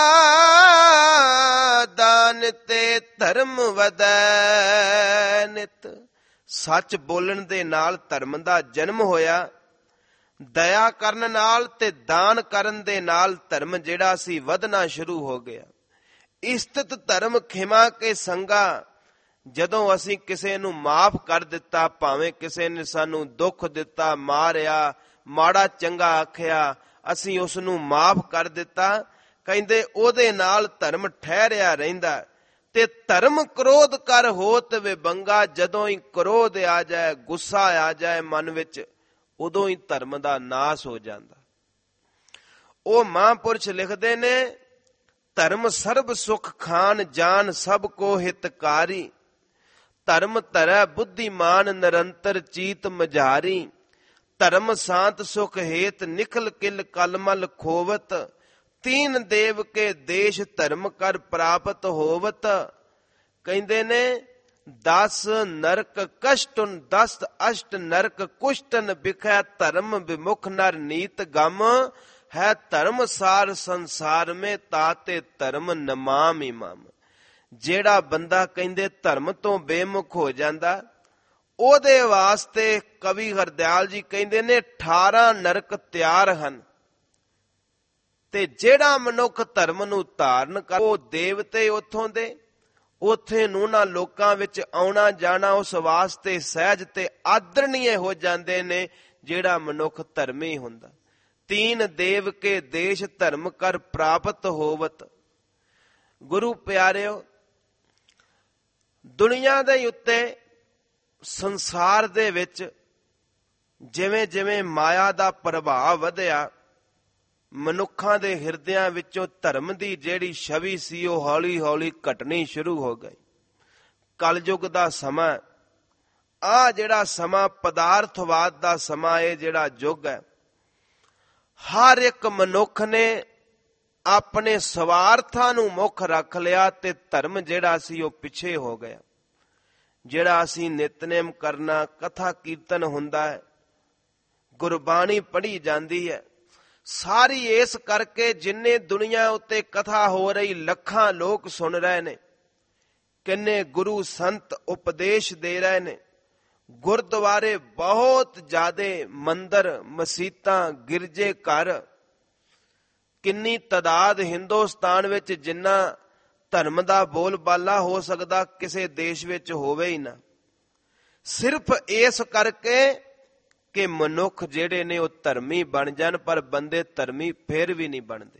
ਦਾਨ ਤੇ ਧਰਮ ਵਧੈ ਨਿਤ। ਸੱਚ ਬੋਲਣ ਦੇ ਨਾਲ ਧਰਮ ਦਾ ਜਨਮ ਹੋਇਆ, ਦਇਆ ਕਰਨ ਨਾਲ ਤੇ ਦਾਨ ਕਰਨ ਦੇ ਨਾਲ ਧਰਮ ਜਿਹੜਾ ਸੀ ਵਧਣਾ ਸ਼ੁਰੂ ਹੋ ਗਿਆ। ਇਸਤਤ ਧਰਮ ਖਿਮਾ ਕੇ ਸੰਗਾ, ਜਦੋਂ ਅਸੀਂ ਕਿਸੇ ਨੂੰ ਮਾਫ ਕਰ ਦਿੱਤਾ, ਭਾਵੇਂ ਕਿਸੇ ਨੇ ਸਾਨੂੰ ਦੁੱਖ ਦਿੱਤਾ, ਮਾਰਿਆ, ਮਾੜਾ ਚੰਗਾ ਆਖਿਆ, ਅਸੀਂ ਉਸ ਨੂੰ ਮਾਫ ਕਰ ਦਿੱਤਾ, ਕਹਿੰਦੇ ਉਹਦੇ ਨਾਲ ਧਰਮ ਠਹਿਰਿਆ ਰਹਿੰਦਾ। ਤੇ ਧਰਮ ਕ੍ਰੋਧ ਕਰ ਹੋਤ ਵਿਭੰਗਾ, ਜਦੋਂ ਹੀ ਕ੍ਰੋਧ ਆ ਜਾਏ, ਗੁੱਸਾ ਆ ਜਾਏ ਮਨ ਵਿੱਚ, ਉਦੋਂ ਹੀ ਧਰਮ ਦਾ ਨਾਸ ਹੋ ਜਾਂਦਾ। ਉਹ ਮਹਾਂਪੁਰਸ਼ ਲਿਖਦੇ ਨੇ, ਧਰਮ ਸਰਬ ਸੁਖ ਖਾਨ ਜਾਨ ਸਭ ਕੋ ਹਿਤਕਾਰੀ, ਧਰਮ ਧਰੈ ਬੁੱਧੀਮਾਨ ਨਿਰੰਤਰ ਚੀਤ ਮਝਾਰੀ, ਧਰਮ ਸਾਂਤ ਸੁਖ ਹੇਤ ਨਿਖਲ ਕਿਲ ਕਲਮਲ ਖੋਵਤ, ਤੀਨ ਦੇਵ ਕੇ ਦੇਸ਼ ਧਰਮ ਕਰ ਪ੍ਰਾਪਤ ਹੋਵਤ। ਕਹਿੰਦੇ ਨੇ, ਦਸ ਨਰਕ ਕਸ਼ਟਨ ਦਸ ਅਸ਼ਟ ਨਰਕ ਕੁਸ਼ਟਨ ਬਿਖੈ, ਧਰਮ ਵਿਮੁਖ ਨਰ ਨੀਤ ਗਮ, ਹੈ ਧਰਮ ਸਾਰ ਸੰਸਾਰ ਮੇ ਤਾਤੇ ਧਰਮ ਨਮਾਮ ਇਮਾਮ। ਜਿਹੜਾ ਬੰਦਾ ਕਹਿੰਦੇ ਧਰਮ ਤੋਂ ਬੇਮੁਖ ਹੋ ਜਾਂਦਾ, ਉਹਦੇ ਵਾਸਤੇ ਕਵੀ ਹਰਦਿਆਲ ਜੀ ਕਹਿੰਦੇ ਨੇ, ਅਠਾਰਾਂ ਨਰਕ ਤਿਆਰ ਹਨ। ਤੇ ਜਿਹੜਾ ਮਨੁੱਖ ਧਰਮ ਨੂੰ ਧਾਰਨ ਕਰ, ਉਹ ਦੇਵਤੇ ਉੱਥੋਂ ਦੇ, ਉੱਥੇ ਨੂੰ ਨਾ ਲੋਕਾਂ ਵਿੱਚ ਆਉਣਾ ਜਾਣਾ ਉਸ ਵਾਸਤੇ ਸਹਿਜ ਤੇ ਆਦਰਣੀਏ ਹੋ ਜਾਂਦੇ ਨੇ, ਜਿਹੜਾ ਮਨੁੱਖ ਧਰਮੀ ਹੁੰਦਾ। ਤੀਨ ਦੇਵ ਕੇ ਦੇਸ਼ ਧਰਮ ਕਰ ਪ੍ਰਾਪਤ ਹੋਵਤ। ਗੁਰੂ ਪਿਆਰਿਓ, ਦੁਨੀਆ ਦੇ ਉੱਤੇ, ਸੰਸਾਰ ਦੇ ਵਿੱਚ ਜਿਵੇਂ ਜਿਵੇਂ ਮਾਇਆ ਦਾ ਪ੍ਰਭਾਵ ਵਧਿਆ, ਮਨੁੱਖਾਂ ਦੇ ਹਿਰਦਿਆਂ ਵਿੱਚੋਂ ਧਰਮ ਦੀ ਜਿਹੜੀ ਛਵੀ ਸੀ ਉਹ ਹੌਲੀ ਹੌਲੀ ਘਟਣੀ ਸ਼ੁਰੂ ਹੋ ਗਈ। ਕਲਯੁਗ ਦਾ ਸਮਾਂ, ਆ ਜਿਹੜਾ ਸਮਾਂ ਪਦਾਰਥਵਾਦ ਦਾ ਸਮਾਂ, ਇਹ ਜਿਹੜਾ ਯੁੱਗ ਹੈ, ਹਰ ਇੱਕ ਮਨੁੱਖ ਨੇ ਆਪਣੇ ਸਵਾਰਥਾਂ ਨੂੰ ਮੁੱਖ ਰੱਖ ਲਿਆ ਤੇ ਧਰਮ ਜਿਹੜਾ ਸੀ ਉਹ ਪਿੱਛੇ ਹੋ ਗਿਆ। ਜਿਹੜਾ ਅਸੀਂ ਨਿਤਨੇਮ ਕਰਨਾ, ਕਥਾ ਕੀਰਤਨ ਹੁੰਦਾ ਹੈ, ਗੁਰਬਾਣੀ ਪੜ੍ਹੀ ਜਾਂਦੀ ਹੈ, ਸਾਰੀ ਇਸ ਕਰਕੇ ਜਿੰਨੇ ਦੁਨੀਆ ਉੱਤੇ ਕਥਾ ਹੋ ਰਹੀ, ਲੱਖਾਂ ਲੋਕ ਸੁਣ ਰਹੇ ਨੇ, ਕਿੰਨੇ ਗੁਰੂ ਸੰਤ ਉਪਦੇਸ਼ ਦੇ ਰਹੇ ਨੇ, ਗੁਰਦੁਆਰੇ ਬਹੁਤ ਜ਼ਿਆਦੇ, ਮੰਦਰ, ਮਸੀਤਾਂ, ਗਿਰਜੇ ਘਰ, ਕਿੰਨੀ ਤਾਦਾਦ ਹਿੰਦੁਸਤਾਨ ਵਿੱਚ ਜਿੰਨਾ ਧਰਮ ਦਾ ਬੋਲਬਾਲਾ ਹੋ ਸਕਦਾ ਕਿਸੇ ਦੇਸ਼ ਵਿੱਚ ਹੋਵੇ ਹੀ ਨਾ। ਸਿਰਫ ਇਸ ਕਰਕੇ ਕਿ ਮਨੁੱਖ ਜਿਹੜੇ ਨੇ ਉਹ ਧਰਮੀ ਬਣ ਜਾਣ, ਪਰ ਬੰਦੇ ਧਰਮੀ ਫਿਰ ਵੀ ਨਹੀਂ ਬਣਦੇ।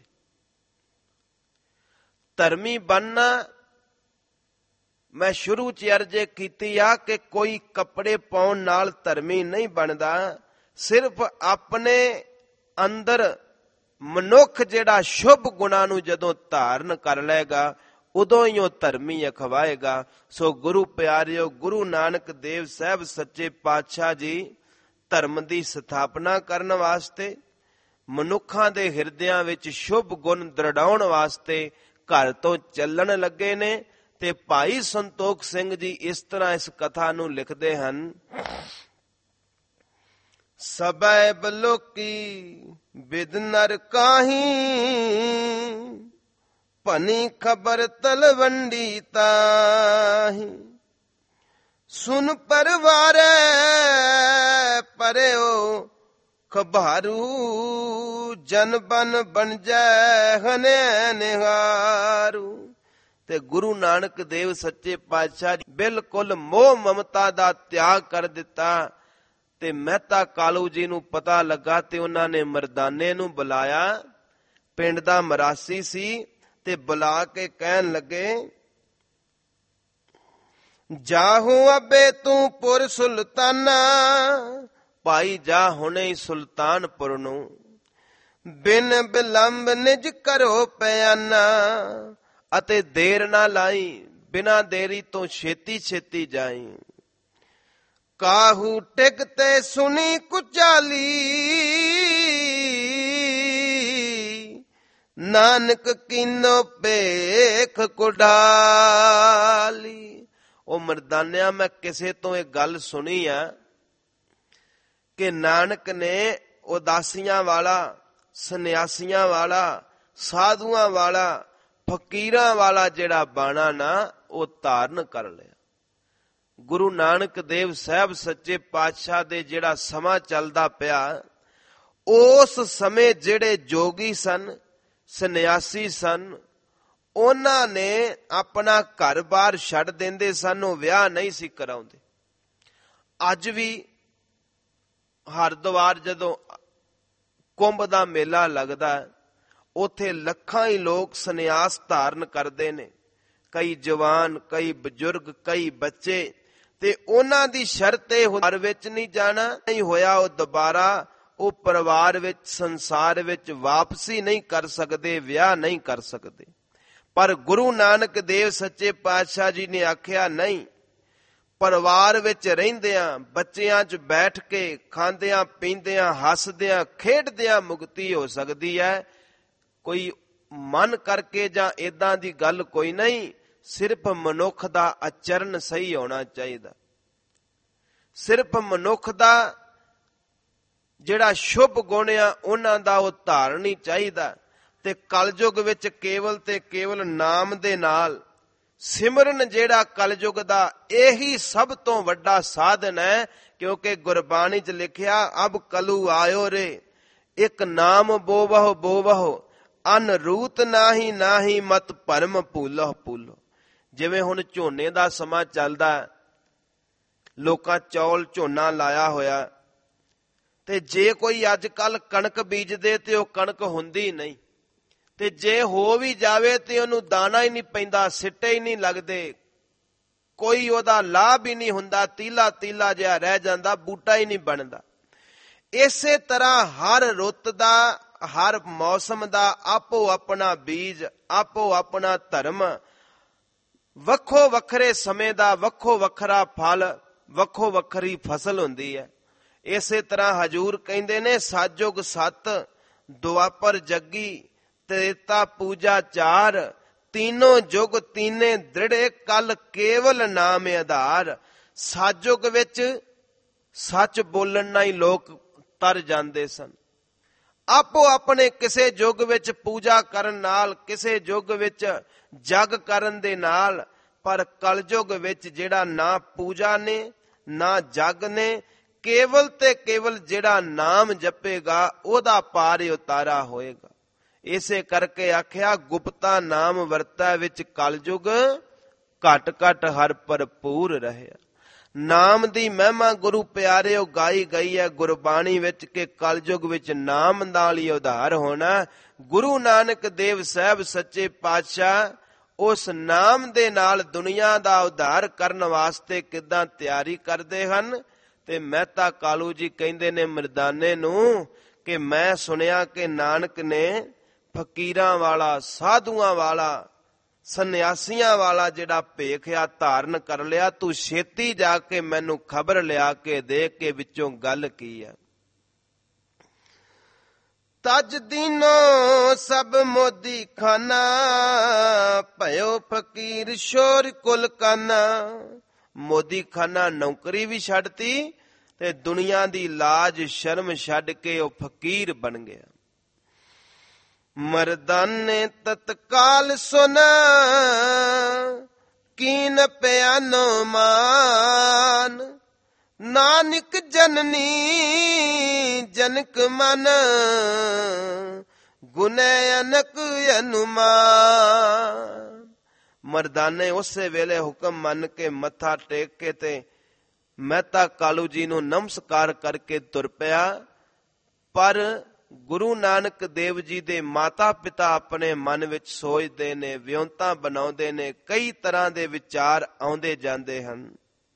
ਧਰਮੀ ਬਣਨਾ, ਮੈਂ ਸ਼ੁਰੂ ਚ ਅਰਜ਼ੇ ਕੀਤੀ ਆ ਕਿ ਕੋਈ ਕੱਪੜੇ ਪਾਉਣ ਨਾਲ ਧਰਮੀ ਨਹੀਂ ਬਣਦਾ। ਸਿਰਫ ਆਪਣੇ ਅੰਦਰ ਮਨੁੱਖ ਜਿਹੜਾ ਸ਼ੁਭ ਗੁਣਾਂ ਨੂੰ ਜਦੋਂ ਧਾਰਨ ਕਰ ਲਏਗਾ, ਉਦੋਂ ਹੀ ਉਹ ਧਰਮੀ ਅਖਵਾਏਗਾ। ਸੋ ਗੁਰੂ ਪਿਆਰਿਓ, ਗੁਰੂ ਨਾਨਕ ਦੇਵ ਸਾਹਿਬ ਸੱਚੇ ਪਾਤਸ਼ਾਹ ਜੀ ਧਰਮ ਦੀ ਸਥਾਪਨਾ ਕਰਨ ਵਾਸਤੇ, ਮਨੁੱਖਾਂ ਦੇ ਹਿਰਦਿਆਂ ਵਿੱਚ ਸ਼ੁਭ ਗੁਣ ਦ੍ਰਿੜਾਉਣ ਵਾਸਤੇ ਘਰ ਤੋਂ ਚੱਲਣ ਲੱਗੇ ਨੇ। ਤੇ ਭਾਈ ਸੰਤੋਖ ਸਿੰਘ ਜੀ ਇਸ ਤਰ੍ਹਾਂ ਇਸ ਕਥਾ ਨੂੰ ਲਿਖਦੇ ਹਨ, ਸਬੈ ਬਲੋਕੀ ਬਿਦ ਨਰ ਕਾਹੀ, ਭਨੀ ਖਬਰ ਤਲਵੰਡੀ ਤਾਹੀ, ਸੁਨ ਪਰਵਾਰੈ ਪਰਿਓ ਖਬਾਰੂ, ਜਨ ਬਨ ਬਣ ਜੈ ਹਨੈ ਨਿਹਾਰੂ। ਤੇ ਗੁਰੂ ਨਾਨਕ ਦੇਵ ਸੱਚੇ ਪਾਤਸ਼ਾਹ ਬਿਲਕੁਲ ਮੋਹ ਮਮਤਾ ਦਾ ਤਿਆਗ ਕਰ ਦਿੱਤਾ। ਤੇ ਮਹਿਤਾ ਕਾਲੂ ਜੀ ਨੂੰ ਪਤਾ ਲੱਗਾ ਤੇ ਉਹਨਾਂ ਨੇ ਮਰਦਾਨੇ ਨੂੰ ਬੁਲਾਇਆ, ਪਿੰਡ ਦਾ ਮਰਾਸੀ ਸੀ, ਤੇ ਬੁਲਾ ਕੇ ਕਹਿਣ ਲੱਗੇ, ਜਾਹੂ ਅਬੇ ਤੂੰ ਪੁਰ ਸੁਲਤਾਨਾ, ਭਾਈ ਜਾ ਹੁਣੇ ਸੁਲਤਾਨਪੁਰ ਨੂੰ। ਬਿਨ ਬਿਲੰਬ ਨਿਜ ਕਰੋ ਪਿਆਨਾ, ਅਤੇ ਦੇਰ ਨਾ ਲਾਈ, ਬਿਨਾ ਦੇਰੀ ਤੋਂ ਛੇਤੀ ਛੇਤੀ ਜਾਈ। ਕਾਹੂ ਟਿਕ ਤੇ ਸੁਣੀ ਕੁਚਾਲੀ, ਨਾਨਕ ਕੀਨੋ ਭੇਖ ਕੁਡਾਲੀ। ਉਹ ਮਰਦਾਨਿਆਂ, ਮੈਂ ਕਿਸੇ ਤੋਂ ਇਹ ਗੱਲ ਸੁਣੀ ਆ ਕਿ ਨਾਨਕ ਨੇ ਉਦਾਸੀਆਂ ਵਾਲਾ, ਸੰਨਿਆਸੀਆਂ ਵਾਲਾ, ਸਾਧੂਆਂ ਵਾਲਾ, ਫਕੀਰਾਂ ਵਾਲਾ ਜਿਹੜਾ ਬਾਣਾ ਨਾ ਉਹ ਧਾਰਨ ਕਰ ਲਿਆ। ਗੁਰੂ ਨਾਨਕ ਦੇਵ ਸਾਹਿਬ ਸੱਚੇ ਪਾਤਸ਼ਾਹ ਦੇ ਜਿਹੜਾ ਸਮਾਂ ਚੱਲਦਾ ਪਿਆ, ਉਸ ਸਮੇਂ ਜਿਹੜੇ ਜੋਗੀ ਸਨ, ਸੰਨਿਆਸੀ ਸਨ, ਉਹਨਾਂ ਨੇ ਆਪਣਾ ਘਰ-ਬਾਰ ਛੱਡ ਦਿੰਦੇ ਸਨ, ਉਹ ਵਿਆਹ ਨਹੀਂ ਸੀ ਕਰਾਉਂਦੇ। ਅੱਜ ਵੀ ਹਰਿਦੁਆਰ ਜਦੋਂ ਕੁੰਭ ਦਾ ਮੇਲਾ ਲੱਗਦਾ, ਉੱਥੇ ਲੱਖਾਂ ਹੀ ਲੋਕ ਸੰਨਿਆਸ ਧਾਰਨ ਕਰਦੇ ਨੇ, ਕਈ ਜਵਾਨ, ਕਈ ਬਜ਼ੁਰਗ, ਕਈ ਬੱਚੇ। ਤੇ ਉਹਨਾਂ ਦੀ ਸ਼ਰਤ ਇਹ ਘਰ ਵਿੱਚ ਨਹੀਂ ਜਾਣਾ, ਨਹੀਂ ਹੋਇਆ ਉਹ ਦੁਬਾਰਾ ਉਹ ਪਰਿਵਾਰ ਵਿੱਚ, ਸੰਸਾਰ ਵਿੱਚ ਵਾਪਸੀ ਨਹੀਂ ਕਰ ਸਕਦੇ, ਵਿਆਹ ਨਹੀਂ ਕਰ ਸਕਦੇ। ਪਰ ਗੁਰੂ ਨਾਨਕ ਦੇਵ ਸੱਚੇ ਪਾਤਸ਼ਾਹ ਜੀ ਨੇ ਆਖਿਆ ਨਹੀਂ, ਪਰਿਵਾਰ ਵਿੱਚ ਰਹਿੰਦਿਆਂ, ਬੱਚਿਆਂ 'ਚ ਬੈਠ ਕੇ ਖਾਂਦਿਆਂ ਪੀਂਦਿਆਂ ਹੱਸਦਿਆਂ ਖੇਡਦਿਆਂ ਮੁਕਤੀ ਹੋ ਸਕਦੀ ਹੈ। ਕੋਈ ਮਨ ਕਰਕੇ ਜਾਂ ਏਦਾਂ ਦੀ ਗੱਲ ਕੋਈ ਨਹੀਂ, ਸਿਰਫ ਮਨੁੱਖ ਦਾ ਆਚਰਨ ਸਹੀ ਹੋਣਾ ਚਾਹੀਦਾ। ਸਿਰਫ ਮਨੁੱਖ ਦਾ ਜਿਹੜਾ ਸ਼ੁਭ ਗੁਣ ਆ ਉਹਨਾਂ ਦਾ ਉਹ ਧਾਰਨ ਹੀ ਚਾਹੀਦਾ। ਤੇ ਕਲਯੁਗ ਵਿੱਚ ਕੇਵਲ ਤੇ ਕੇਵਲ ਨਾਮ ਦੇ ਨਾਲ ਸਿਮਰਨ ਜਿਹੜਾ ਕਲਯੁਗ ਦਾ, ਇਹੀ ਸਭ ਤੋਂ ਵੱਡਾ ਸਾਧਨ ਹੈ। ਕਿਉਂਕਿ ਗੁਰਬਾਣੀ 'ਚ ਲਿਖਿਆ, ਅਬ ਕਲੂ ਆਇਓ ਰੇ, ਇੱਕ ਨਾਮ ਬੋਵਹੁ ਬੋਵਹੁ, ਅਨ ਰੂਤ ਨਾਹੀ ਨਾਹੀ ਮਤ ਭਰਮ ਭੂਲਹੁ ਭੂਲਹੁ। ਜਿਵੇਂ ਹੁਣ ਝੋਨੇ ਦਾ ਸਮਾਂ ਚੱਲਦਾ, ਲੋਕਾਂ ਚੌਲ ਝੋਨਾ ਲਾਇਆ ਹੋਇਆ, ਤੇ ਜੇ ਕੋਈ ਅੱਜ ਕੱਲ ਕਣਕ ਬੀਜਦੇ ਤੇ ਉਹ ਕਣਕ ਹੁੰਦੀ ਨਹੀਂ, ਤੇ ਜੇ ਹੋ ਵੀ ਜਾਵੇ ਤੇ ਉਹਨੂੰ ਦਾਣਾ ਹੀ ਨਹੀਂ ਪੈਂਦਾ, ਸਿੱਟੇ ਹੀ ਨਹੀਂ ਲੱਗਦੇ, ਕੋਈ ਉਹਦਾ ਲਾਭ ਹੀ ਨਹੀਂ ਹੁੰਦਾ, ਤੀਲਾ ਤੀਲਾ ਜਿਹਾ ਰਹਿ ਜਾਂਦਾ, ਬੂਟਾ ਹੀ ਨਹੀਂ ਬਣਦਾ। ਇਸੇ ਤਰ੍ਹਾਂ ਹਰ ਰੁੱਤ ਦਾ, ਹਰ ਮੌਸਮ ਦਾ ਆਪੋ ਆਪਣਾ ਬੀਜ, ਆਪੋ ਆਪਣਾ ਧਰਮ, ਵੱਖੋ ਵੱਖਰੇ ਸਮੇਂ ਦਾ ਵੱਖੋ ਵੱਖਰਾ ਫਲ, ਵੱਖੋ ਵੱਖਰੀ ਫਸਲ ਹੁੰਦੀ ਹੈ। ਇਸੇ ਤਰ੍ਹਾਂ ਹਜੂਰ ਕਹਿੰਦੇ ਨੇ, ਸਾਜੁਗ ਸੱਤ ਦੁਆਪਰ ਜੱਗੀ, ਤ੍ਰੇਤਾ ਪੂਜਾ ਚਾਰ, ਤੀਨੋਂ ਜੁਗ ਤੀਨੇ ਦ੍ਰਿੜੇ, ਕਲ ਕੇਵਲ ਨਾਮ ਆਧਾਰ। ਸਾਜੁਗ ਵਿੱਚ ਸੱਚ ਬੋਲਣ ਨਾਲ ਹੀ ਲੋਕ ਤਰ ਜਾਂਦੇ ਸਨ। ਆਪੋ ਆਪਣੇ ਕਿਸੇ ਯੁੱਗ ਵਿੱਚ ਪੂਜਾ ਕਰਨ ਨਾਲ, ਕਿਸੇ ਯੁੱਗ ਵਿੱਚ ਜਗ ਕਰਨ ਦੇ ਨਾਲ, ਪਰ ਕਲਯੁਗ ਵਿੱਚ ਜਿਹੜਾ ਨਾ ਪੂਜਾ ਨੇ ਨਾ ਜਗ ਨੇ, ਕੇਵਲ ਤੇ ਕੇਵਲ ਜਿਹੜਾ ਨਾਮ ਜਪੇਗਾ ਉਹਦਾ ਪਾਰ ਉਤਾਰਾ ਹੋਏਗਾ। ਇਸੇ ਕਰਕੇ ਆਖਿਆ, ਗੁਪਤਾ ਨਾਮ ਵਰਤੈ ਵਿੱਚ ਕਲਯੁਗ, ਘਟ ਘਟ ਹਰ ਭਰਪੂਰ ਰਹਿਆ। ਨਾਮ ਦੀ ਮਹਿਮਾ ਗੁਰੂ ਪਿਆਰਿਓ ਗਾਈ ਗਈ ਹੈ ਗੁਰਬਾਣੀ ਵਿੱਚ ਕਿ ਕਲਯੁਗ ਵਿੱਚ ਨਾਮ ਨਾਲ ਹੀ ਉਧਾਰ ਹੋਣਾ। ਗੁਰੂ ਨਾਨਕ ਦੇਵ ਸਾਹਿਬ ਸੱਚੇ ਪਾਤਸ਼ਾਹ ਉਸ ਨਾਮ ਦੇ ਨਾਲ ਦੁਨੀਆ ਦਾ ਉਧਾਰ ਕਰਨ ਵਾਸਤੇ ਕਿੱਦਾਂ ਤਿਆਰੀ ਕਰਦੇ ਹਨ। ਤੇ ਮਹਿਤਾ ਕਾਲੂ ਜੀ ਕਹਿੰਦੇ ਨੇ ਮਰਦਾਨੇ ਨੂੰ ਕਿ ਮੈਂ ਸੁਣਿਆ ਕਿ ਨਾਨਕ ਨੇ ਫਕੀਰਾਂ ਵਾਲਾ, ਸਾਧੂਆਂ ਵਾਲਾ, ਸੰਨਿਆਸੀਆਂ ਵਾਲਾ ਜਿਹੜਾ ਭੇਖ ਆ ਧਾਰਨ ਕਰ ਲਿਆ, ਤੂੰ ਛੇਤੀ ਜਾ ਕੇ ਮੈਨੂੰ ਖਬਰ ਲਿਆ ਕੇ ਦੇ ਕੇ ਵਿੱਚੋਂ ਗੱਲ ਕੀ ਆ। ਤਜ ਦੀਨੋ ਸਭ ਮੋਦੀ ਖਾਨਾ, ਭਇਓ ਫਕੀਰ ਸ਼ੋਰ ਕੁਲ ਕਾਨਾ। ਮੋਦੀ ਖਾਨਾ ਨੌਕਰੀ ਵੀ ਛੱਡਤੀ ਤੇ ਦੁਨੀਆ ਦੀ ਲਾਜ ਸ਼ਰਮ ਛੱਡ ਕੇ ਉਹ ਫਕੀਰ ਬਣ ਗਿਆ। ਮਰਦਾਨੇ ਤਤਕਾਲ ਸੁਨ, ਕੀਨ ਪਿਆਨੋ ਮਾਨ। ਨਾਨਕ ਜਨਨੀ ਜਨਕ ਮਨ, ਗੁਨੈ ਅਨਕ ਅਨੁਮਾਨ। ਮਰਦਾਨੇ ਉਸੇ ਵੇਲੇ ਹੁਕਮ ਮੰਨ ਕੇ ਮੱਥਾ ਟੇਕ ਕੇ ਤੇ ਮਹਿਤਾ ਕਾਲੂ ਜੀ ਨੂੰ ਨਮਸਕਾਰ ਕਰਕੇ ਤੁਰ ਪਿਆ। ਪਰ ਗੁਰੂ ਨਾਨਕ ਦੇਵ ਜੀ ਦੇ ਮਾਤਾ ਪਿਤਾ ਆਪਣੇ ਮਨ ਵਿੱਚ ਸੋਚਦੇ ਨੇ, ਵਿਉਂਤਾਂ ਬਣਾਉਂਦੇ ਨੇ, ਕਈ ਤਰ੍ਹਾਂ ਦੇ ਵਿਚਾਰ ਆਉਂਦੇ ਜਾਂਦੇ ਹਨ।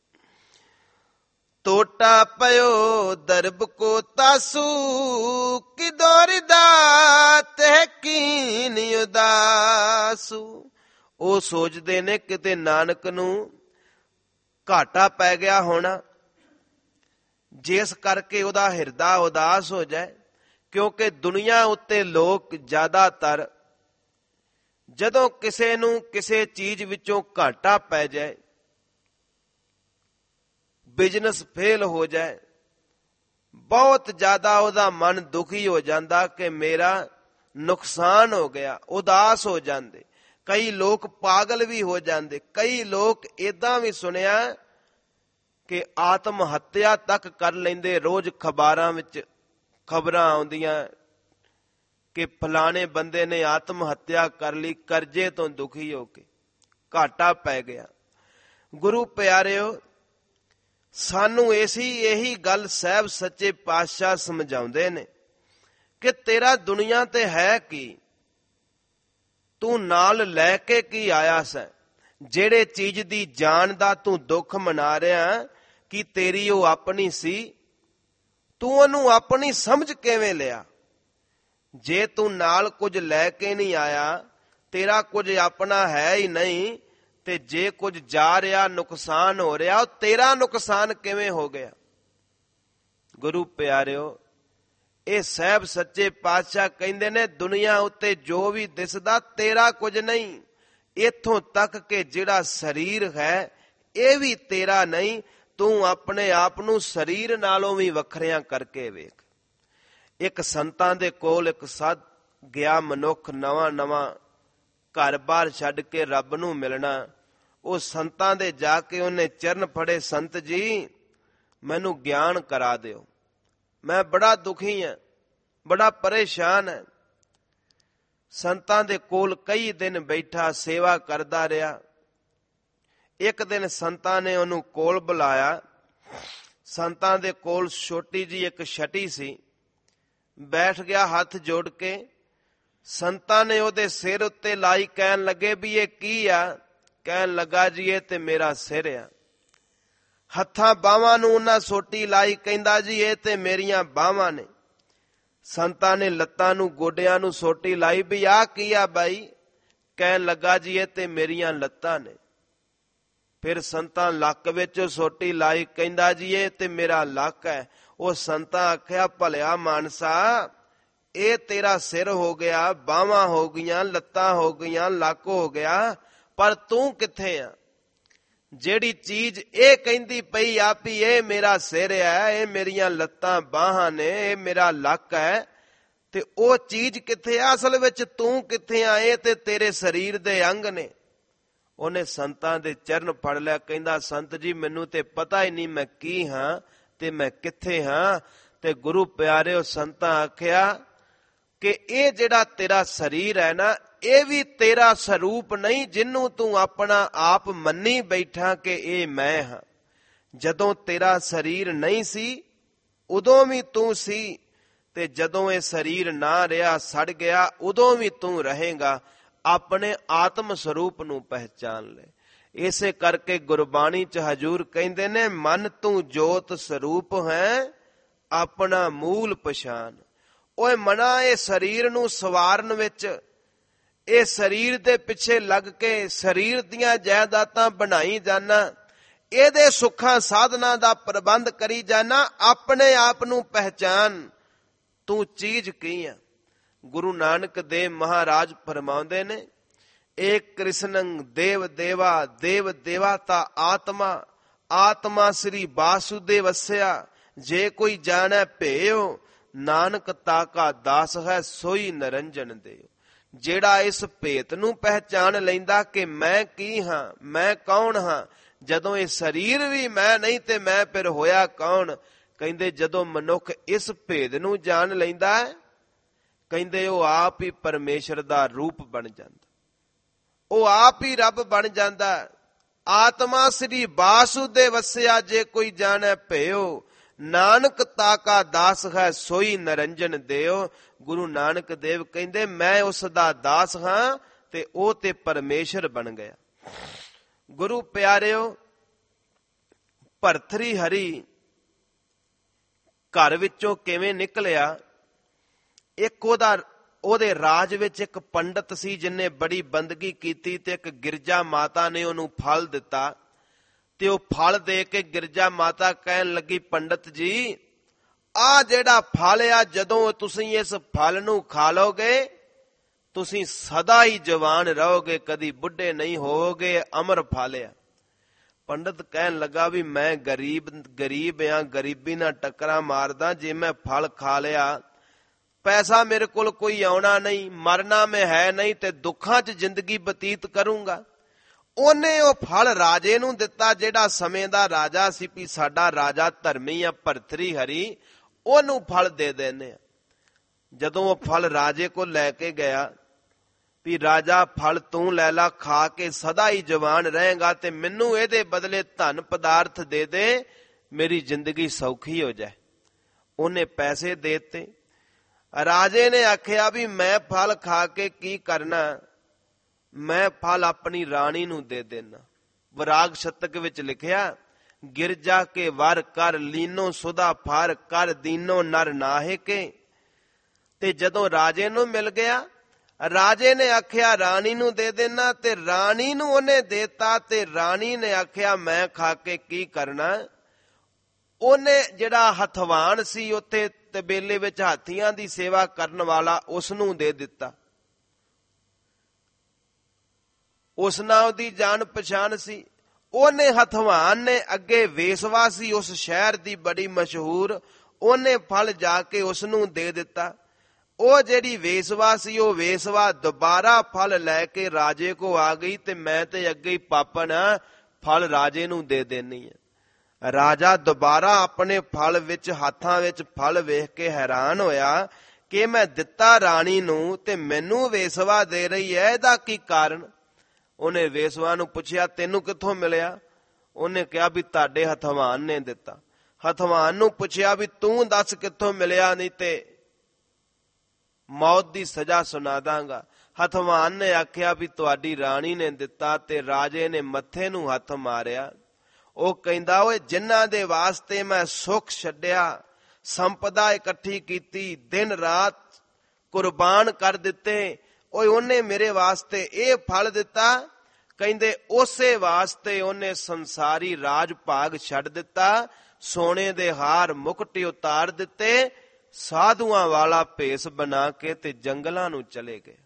ਟੋਟਾ ਪਇਓ ਦਰਬ ਕੋ ਤਾਸੂ, ਕਿ ਦੌਰਿਦਾ ਤਹਿ ਕੀਨ ਉਦਾਸੂ। ਉਹ ਸੋਚਦੇ ਨੇ ਕਿਤੇ ਨਾਨਕ ਨੂੰ ਘਾਟਾ ਪੈ ਗਿਆ ਹੋਣਾ, ਜਿਸ ਕਰਕੇ ਉਹਦਾ ਹਿਰਦਾ ਉਦਾਸ ਹੋ ਜਾਏ। ਕਿਉਂਕਿ ਦੁਨੀਆ ਉੱਤੇ ਲੋਕ ਜ਼ਿਆਦਾਤਰ ਜਦੋਂ ਕਿਸੇ ਨੂੰ ਕਿਸੇ ਚੀਜ਼ ਵਿੱਚੋਂ ਘਾਟਾ ਪੈ ਜਾਏ, ਬਿਜ਼ਨਸ ਫੇਲ ਹੋ ਜਾਏ, ਬਹੁਤ ਜ਼ਿਆਦਾ ਉਹਦਾ ਮਨ ਦੁਖੀ ਹੋ ਜਾਂਦਾ ਕਿ ਮੇਰਾ ਨੁਕਸਾਨ ਹੋ ਗਿਆ, ਉਦਾਸ ਹੋ ਜਾਂਦੇ। ਕਈ ਲੋਕ ਪਾਗਲ ਵੀ ਹੋ ਜਾਂਦੇ। ਕਈ ਲੋਕ ਏਦਾਂ ਵੀ ਸੁਣਿਆ ਕਿ ਆਤਮ ਹੱਤਿਆ ਤੱਕ ਕਰ ਲੈਂਦੇ। ਰੋਜ਼ ਖਬਰਾਂ ਵਿੱਚ ਖਬਰਾਂ ਆਉਂਦੀਆਂ ਕਿ ਫਲਾਣੇ ਬੰਦੇ ਨੇ ਆਤਮ ਹੱਤਿਆ ਕਰ ਲਈ, ਕਰਜ਼ੇ ਤੋਂ ਦੁਖੀ ਹੋ ਕੇ, ਘਾਟਾ ਪੈ ਗਿਆ। ਗੁਰੂ ਪਿਆਰਿਓ, ਸਾਨੂੰ ਐਸੀ ਇਹੀ ਗੱਲ ਸਾਹਿਬ ਸੱਚੇ ਪਾਤਸ਼ਾਹ ਸਮਝਾਉਂਦੇ ਨੇ ਕਿ ਤੇਰਾ ਦੁਨੀਆ ਤੇ ਹੈ ਕੀ, ਤੂੰ ਨਾਲ ਲੈ ਕੇ ਕੀ ਆਇਆ ਸੈਂ। ਜਿਹੜੇ ਚੀਜ਼ ਦੀ ਜਾਨ ਦਾ ਤੂੰ ਦੁੱਖ ਮਨਾ ਰਿਹਾ ਕਿ ਤੇਰੀ ਉਹ ਆਪਣੀ ਸੀ, ਤੂੰ ਉਹਨੂੰ ਆਪਣੀ ਸਮਝ ਕਿਵੇਂ ਲਿਆ। ਜੇ ਤੂੰ ਨਾਲ ਕੁਝ ਲੈ ਕੇ ਨਹੀਂ ਆਇਆ, ਤੇਰਾ ਕੁਝ ਆਪਣਾ ਹੈ ਹੀ ਨਹੀਂ, ਤੇ ਜੇ ਕੁਝ ਜਾ ਰਿਹਾ, ਨੁਕਸਾਨ ਹੋ ਰਿਹਾ, ਉਹ ਤੇਰਾ ਨੁਕਸਾਨ ਕਿਵੇਂ ਹੋ ਗਿਆ। ਗੁਰੂ ਪਿਆਰਿਓ, ਇਹ ਸਾਹਿਬ ਸੱਚੇ ਪਾਤਸ਼ਾਹ ਕਹਿੰਦੇ ਨੇ ਦੁਨੀਆ ਉੱਤੇ ਜੋ ਵੀ ਦਿਸਦਾ ਤੇਰਾ ਕੁਝ ਨਹੀਂ। ਇੱਥੋਂ ਤੱਕ ਕਿ ਜਿਹੜਾ ਸਰੀਰ ਹੈ ਇਹ ਵੀ ਤੇਰਾ ਨਹੀਂ। ਤੂੰ ਆਪਣੇ ਆਪ ਨੂੰ ਸਰੀਰ ਨਾਲੋਂ ਵੀ ਵੱਖਰਿਆਂ ਕਰਕੇ ਵੇਖ। ਇੱਕ ਸੰਤਾਂ ਦੇ ਕੋਲ ਇੱਕ ਸਾਧ ਗਿਆ ਮਨੁੱਖ, ਨਵਾਂ ਨਵਾਂ ਘਰ-ਬਾਰ ਛੱਡ ਕੇ ਰੱਬ ਨੂੰ ਮਿਲਣਾ। ਉਹ ਸੰਤਾਂ ਦੇ ਜਾ ਕੇ ਉਹਨੇ ਚਰਨ ਫੜੇ, ਸੰਤ ਜੀ ਮੈਨੂੰ ਗਿਆਨ ਕਰਾ ਦਿਓ, ਮੈਂ ਬੜਾ ਦੁਖੀ ਹਾਂ, ਬੜਾ ਪਰੇਸ਼ਾਨ ਹੈ। ਸੰਤਾਂ ਦੇ ਕੋਲ ਕਈ ਦਿਨ ਬੈਠਾ, ਸੇਵਾ ਕਰਦਾ ਰਿਹਾ। ਇੱਕ ਦਿਨ ਸੰਤਾਂ ਨੇ ਉਹਨੂੰ ਕੋਲ ਬੁਲਾਇਆ। ਸੰਤਾਂ ਦੇ ਕੋਲ ਛੋਟੀ ਜੀ ਇੱਕ ਛਟੀ ਸੀ। ਬੈਠ ਗਿਆ ਹੱਥ ਜੋੜ ਕੇ। ਸੰਤਾਂ ਨੇ ਉਹਦੇ ਸਿਰ ਉੱਤੇ ਲਾਈ, ਕਹਿਣ ਲੱਗੇ ਵੀ ਇਹ ਕੀ ਆ। ਕਹਿਣ ਲੱਗਾ ਜੀ ਇਹ ਤੇ ਮੇਰਾ ਸਿਰ ਆ। ਹੱਥਾਂ ਬਾਹਾਂ ਨੂੰ ਉਹਨਾਂ ਸੋਟੀ ਲਾਈ, ਕਹਿੰਦਾ ਜੀ ਇਹ ਤੇ ਮੇਰੀਆਂ ਬਾਹਾਂ ਨੇ। ਸੰਤਾਂ ਨੇ ਲੱਤਾਂ ਨੂੰ, ਗੋਡਿਆਂ ਨੂੰ ਸੋਟੀ ਲਾਈ, ਵੀ ਆਹ ਕੀ ਆ ਬਾਈ। ਕਹਿਣ ਲੱਗਾ ਜੀ ਇਹ ਤੇ ਮੇਰੀਆਂ ਲੱਤਾਂ ਨੇ। ਫਿਰ ਸੰਤਾਂ ਲੱਕ ਵਿੱਚ ਸੋਟੀ ਲਾਈ, ਕਹਿੰਦਾ ਜੀ ਇਹ ਤੇ ਮੇਰਾ ਲੱਕ ਹੈ। ਉਹ ਸੰਤਾਂ ਆਖਿਆ ਭਲਿਆ ਮਾਨਸਾ, ਇਹ ਤੇਰਾ ਸਿਰ ਹੋ ਗਿਆ, ਬਾਹਾਂ ਹੋ ਗਈਆਂ, ਲੱਤਾਂ ਹੋ ਗਈਆਂ, ਲੱਕ ਹੋ ਗਿਆ, ਪਰ ਤੂੰ ਕਿੱਥੇ ਆ। ਜਿਹੜੀ ਚੀਜ਼ ਇਹ ਕਹਿੰਦੀ ਪਈ ਆਪ ਹੀ ਇਹ ਮੇਰਾ ਸਿਰ ਹੈ, ਇਹ ਮੇਰੀਆਂ ਲੱਤਾਂ ਬਾਹਾਂ ਨੇ, ਇਹ ਮੇਰਾ ਲੱਕ ਹੈ, ਤੇ ਉਹ ਚੀਜ਼ ਕਿੱਥੇ ਆ। ਅਸਲ ਵਿੱਚ ਤੂੰ ਕਿੱਥੇ ਆ। ਇਹ ਤੇ ਤੇਰੇ ਸਰੀਰ ਦੇ ਅੰਗ ਨੇ। ਉਹਨੇ ਸੰਤਾਂ ਦੇ ਚਰਨ ਫੜ ਲਿਆ, ਕਹਿੰਦਾ ਸੰਤ ਜੀ ਮੈਨੂੰ ਤੇ ਪਤਾ ਹੀ ਨਹੀਂ ਮੈਂ ਕੀ ਹਾਂ ਤੇ ਮੈਂ ਕਿੱਥੇ ਹਾਂ। ਤੇ ਗੁਰੂ ਪਿਆਰਿਓ, ਸੰਤਾਂ ਆਖਿਆ ਕਿ ਇਹ ਜਿਹੜਾ ਤੇਰਾ ਸਰੀਰ ਹੈ ਨਾ, ਇਹ ਵੀ ਤੇਰਾ ਸਰੂਪ ਨਹੀਂ, ਜਿਹਨੂੰ ਤੂੰ ਆਪਣਾ ਆਪ ਮੰਨੀ ਬੈਠਾ ਕਿ ਇਹ ਮੈਂ ਹਾਂ। ਜਦੋਂ ਤੇਰਾ ਸਰੀਰ ਨਹੀਂ ਸੀ ਉਦੋਂ ਵੀ ਤੂੰ ਸੀ, ਤੇ ਜਦੋਂ ਇਹ ਸਰੀਰ ਨਾ ਰਿਹਾ, ਸੜ ਗਿਆ, ਉਦੋਂ ਵੀ ਤੂੰ ਰਹੇਗਾ। ਆਪਣੇ ਆਤਮ ਸਰੂਪ ਨੂੰ ਪਹਿਚਾਨ ਲੈ। ਇਸੇ ਕਰਕੇ ਗੁਰਬਾਣੀ ਚ ਹਜੂਰ ਕਹਿੰਦੇ ਨੇ, ਮਨ ਤੂੰ ਜੋਤ ਸਰੂਪ ਹੈ, ਆਪਣਾ ਮੂਲ ਪਛਾਣ। ਓਏ ਮਨਾ, ਇਹ ਸਰੀਰ ਨੂੰ ਸਵਾਰਨ ਵਿੱਚ, ਇਹ ਸਰੀਰ ਦੇ ਪਿੱਛੇ ਲੱਗ ਕੇ ਸਰੀਰ ਦੀਆਂ ਜਾਇਦਾਦਾਂ ਬਣਾਈ ਜਾਣਾ, ਇਹਦੇ ਸੁੱਖਾਂ ਸਾਧਨਾ ਦਾ ਪ੍ਰਬੰਧ ਕਰੀ ਜਾਣਾ। ਆਪਣੇ ਆਪ ਨੂੰ ਪਹਿਚਾਨ, ਤੂੰ ਚੀਜ਼ ਕੀ ਆ। ਗੁਰੂ ਨਾਨਕ ਦੇਵ ਮਹਾਰਾਜ ਫਰਮਾਉਂਦੇ ਨੇ, ਏਕ ਕ੍ਰਿਸ਼ਨੰ ਦੇਵ ਦੇਵਾ, ਦੇਵ ਦੇਵਾਤਾ ਆਤਮਾ, ਆਤਮਾ ਸ੍ਰੀ ਵਾਸੁਦੇਵ ਵਸਿਆ। ਜੇ ਕੋਈ ਜਾਣੈ ਭੇਉ, ਨਾਨਕ ਤਾਕਾ ਦਾਸ ਹੈ, ਸੋਈ ਨਿਰੰਜਨ ਦੇਵ। ਜਿਹੜਾ ਇਸ ਭੇਤ ਨੂੰ ਪਹਿਚਾਨ ਲੈਂਦਾ ਕਿ ਮੈਂ ਕੀ ਹਾਂ, ਮੈਂ ਕੌਣ ਹਾਂ, ਜਦੋਂ ਇਹ ਸਰੀਰ ਵੀ ਮੈਂ ਨਹੀਂ ਤੇ ਮੈਂ ਫਿਰ ਹੋਇਆ ਕੌਣ। ਕਹਿੰਦੇ ਜਦੋਂ ਮਨੁੱਖ ਇਸ ਭੇਦ ਨੂੰ ਜਾਣ ਲੈਂਦਾ ਹੈ, ਕਹਿੰਦੇ ਉਹ ਆਪ ਹੀ ਪਰਮੇਸ਼ਰ ਦਾ ਰੂਪ ਬਣ ਜਾਂਦਾ, ਉਹ ਆਪ ਹੀ ਰੱਬ ਬਣ ਜਾਂਦਾ। ਆਤਮਾ ਸ੍ਰੀ ਵਾਸੁਦੇਵ ਵਸਿਆ, ਜੇ ਕੋਈ ਜਾਣੈ ਭੇਉ, ਨਾਨਕ ਤਾਕਾ ਦਾਸ ਹੈ ਸੋਈ ਨਰੰਜਨ ਦੇਓ। ਗੁਰੂ ਨਾਨਕ ਦੇਵ ਕਹਿੰਦੇ ਮੈਂ ਉਸ ਦਾ ਦਾਸ ਹਾਂ ਤੇ ਉਹ ਤੇ ਪਰਮੇਸ਼ਰ ਬਣ ਗਿਆ। ਗੁਰੂ ਪਿਆਰਿਓ, ਭਰਥਰੀ ਹਰੀ ਘਰ ਵਿੱਚੋਂ ਕਿਵੇਂ ਨਿਕਲਿਆ? ਇੱਕ ਉਹਦਾ ਉਹਦੇ ਰਾਜ ਵਿੱਚ ਇੱਕ ਪੰਡਤ ਸੀ ਜਿਨੇ ਬੜੀ ਬੰਦਗੀ ਕੀਤੀ ਤੇ ਇੱਕ ਗਿਰਜਾ ਮਾਤਾ ਨੇ ਉਹਨੂੰ ਫਲ ਦਿੱਤਾ ਤੇ ਉਹ ਫਲ ਦੇ ਕੇ ਗਿਰਜਾ ਮਾਤਾ ਕਹਿਣ ਲੱਗੀ, ਪੰਡਤ ਜੀ ਆਹ ਜਿਹੜਾ ਫਲ ਆ, ਜਦੋਂ ਤੁਸੀਂ ਇਸ ਫਲ ਨੂੰ ਖਾ ਲਓਗੇ ਤੁਸੀਂ ਸਦਾ ਹੀ ਜਵਾਨ ਰਹੋਗੇ, ਕਦੀ ਬੁੱਢੇ ਨਹੀਂ ਹੋਵੋਗੇ, ਅਮਰ ਫਲ ਆ। ਪੰਡਤ ਕਹਿਣ ਲੱਗਾ ਵੀ ਮੈਂ ਗਰੀਬ ਗਰੀਬ ਆ, ਗਰੀਬੀ ਨਾਲ ਟੱਕਰਾਂ ਮਾਰਦਾ, ਜੇ ਮੈਂ ਫਲ ਖਾ ਲਿਆ ਪੈਸਾ ਮੇਰੇ ਕੋਲ ਕੋਈ ਆਉਣਾ ਨਹੀਂ, ਮਰਨਾ ਮੈਂ ਹੈ ਨਹੀਂ ਤੇ ਦੁੱਖਾਂ 'ਚ ਜ਼ਿੰਦਗੀ ਬਤੀਤ ਕਰੂੰਗਾ। ਉਹਨੇ ਉਹ ਫਲ ਰਾਜੇ ਨੂੰ ਦਿੱਤਾ, ਜਿਹੜਾ ਸਮੇਂ ਦਾ ਰਾਜਾ ਸੀ ਵੀ ਸਾਡਾ ਰਾਜਾ ਧਰਮੀ ਆ ਭਰਥਰੀ ਹਰੀ, ਉਹਨੂੰ ਫਲ ਦੇ ਦੇਣੇ ਆ। ਜਦੋਂ ਉਹ ਫਲ ਰਾਜੇ ਕੋਲ ਲੈ ਕੇ ਗਿਆ ਵੀ ਰਾਜਾ ਫਲ ਤੂੰ ਲੈ ਲਾ, ਖਾ ਕੇ ਸਦਾ ਹੀ ਜਵਾਨ ਰਹੇਗਾ ਤੇ ਮੈਨੂੰ ਇਹਦੇ ਬਦਲੇ ਧਨ ਪਦਾਰਥ ਦੇ ਦੇ, ਮੇਰੀ ਜ਼ਿੰਦਗੀ ਸੌਖੀ ਹੋ ਜਾਏ। ਉਹਨੇ ਪੈਸੇ ਦੇ ਦਿੱਤੇ। ਰਾਜੇ ਨੇ ਆਖਿਆ ਵੀ ਮੈਂ ਫਲ ਖਾ ਕੇ ਕੀ ਕਰਨਾ, ਮੈਂ ਫਲ ਆਪਣੀ ਰਾਣੀ ਨੂੰ ਦੇ ਦੇਣਾ। ਵਿਰਾਗ ਸ਼ਤਕ ਵਿੱਚ ਲਿਖਿਆ, ਗਿਰਜਾ ਕੇ ਵਰ ਕਰ ਲੀਨੋ ਸੁਦਾ ਫਰ ਕਰ ਦੀਨੋ ਨਰ ਨਾਹੇ ਕੇ। ਤੇ ਜਦੋਂ ਰਾਜੇ ਨੂੰ ਮਿਲ ਗਿਆ, ਰਾਜੇ ਨੇ ਆਖਿਆ ਰਾਣੀ ਨੂੰ ਦੇ ਦੇਣਾ ਤੇ ਰਾਣੀ ਨੂੰ ਉਹਨੇ ਦੇਤਾ ਤੇ ਰਾਣੀ ਨੇ ਆਖਿਆ ਮੈਂ ਖਾ ਕੇ ਕੀ ਕਰਨਾ। ਉਹਨੇ ਜਿਹੜਾ ਹਥਵਾਨ ਸੀ ਉੱਥੇ ਤਬੇਲੇ ਵਿੱਚ ਹਾਥੀਆਂ ਦੀ ਸੇਵਾ ਕਰਨ ਵਾਲਾ, ਉਸ ਨੂੰ ਦੇ ਦਿੱਤਾ। ਉਸ ਨਾਲ ਉਹਦੀ ਜਾਣ ਪਛਾਣ ਸੀ। ਉਹਨੇ ਹਥਵਾਨ ਨੇ ਅੱਗੇ ਵੇਸਵਾ ਸੀ ਉਸ ਸ਼ਹਿਰ ਦੀ ਬੜੀ ਮਸ਼ਹੂਰ, ਉਹਨੇ ਫਲ ਜਾ ਕੇ ਉਸ ਨੂੰ ਦੇ ਦਿੱਤਾ। ਉਹ ਜਿਹੜੀ ਵੇਸਵਾ ਸੀ ਉਹ ਵੇਸਵਾ ਦੁਬਾਰਾ ਫਲ ਲੈ ਕੇ ਰਾਜੇ ਕੋ ਆ ਗਈ ਤੇ ਮੈਂ ਤੇ ਅੱਗੇ ਹੀ ਪਾਪਣ ਆ, ਫਲ ਰਾਜੇ ਨੂੰ ਦੇ ਦੇਣੀ ਹੈ। ਰਾਜਾ ਦੁਬਾਰਾ ਆਪਣੇ ਫਲ ਵਿੱਚ ਹੱਥਾਂ ਵਿੱਚ ਫਲ ਵੇਖ ਕੇ ਹੈਰਾਨ ਹੋਇਆ ਕਿ ਮੈਂ ਦਿੱਤਾ ਰਾਣੀ ਨੂੰ ਤੇ ਮੈਨੂੰ ਵੇਸਵਾ ਦੇ ਰਹੀ ਹੈ, ਇਹਦਾ ਕੀ ਕਾਰਨ? ਉਹਨੇ ਵੇਸਵਾ ਨੂੰ ਪੁੱਛਿਆ ਤੈਨੂੰ ਕਿੱਥੋਂ ਮਿਲਿਆ? ਉਹਨੇ ਕਿਹਾ ਵੀ ਤੁਹਾਡੇ ਹਥਵਾਨ ਨੇ ਦਿੱਤਾ। ਹਥਵਾਨ ਨੂੰ ਪੁੱਛਿਆ ਵੀ ਤੂੰ ਦੱਸ ਕਿੱਥੋਂ ਮਿਲਿਆ, ਨਹੀਂ ਤੇ ਮੌਤ ਦੀ ਸਜ਼ਾ ਸੁਣਾ ਦਾਂਗਾ। ਹਥਵਾਨ ਨੇ ਆਖਿਆ ਵੀ ਤੁਹਾਡੀ ਰਾਣੀ ਨੇ ਦਿੱਤਾ ਤੇ ਰਾਜੇ ਨੇ ਮੱਥੇ ਨੂੰ ਹੱਥ ਮਾਰਿਆ। ਉਹ ਕਹਿੰਦਾ ਓਏ ਜਿਨ੍ਹਾਂ ਦੇ ਵਾਸਤੇ ਮੈਂ ਸੁੱਖ ਛੱਡਿਆ, ਸੰਪਦਾ ਇਕੱਠੀ ਕੀਤੀ, ਦਿਨ ਰਾਤ ਕੁਰਬਾਨ ਕਰ ਦਿੱਤੇ, ਓਏ ਉਹਨੇ ਮੇਰੇ ਵਾਸਤੇ ਇਹ ਫਲ ਦਿੱਤਾ। ਕਹਿੰਦੇ ਉਸੇ ਵਾਸਤੇ ਉਹਨੇ ਸੰਸਾਰੀ ਰਾਜ ਭਾਗ ਛੱਡ ਦਿੱਤਾ, ਸੋਨੇ ਦੇ ਹਾਰ ਮੁਕਟ ਉਤਾਰ ਦਿੱਤੇ, ਸਾਧੂਆਂ ਵਾਲਾ ਭੇਸ ਬਣਾ ਕੇ ਤੇ ਜੰਗਲਾਂ ਨੂੰ ਚਲੇ ਗਏ।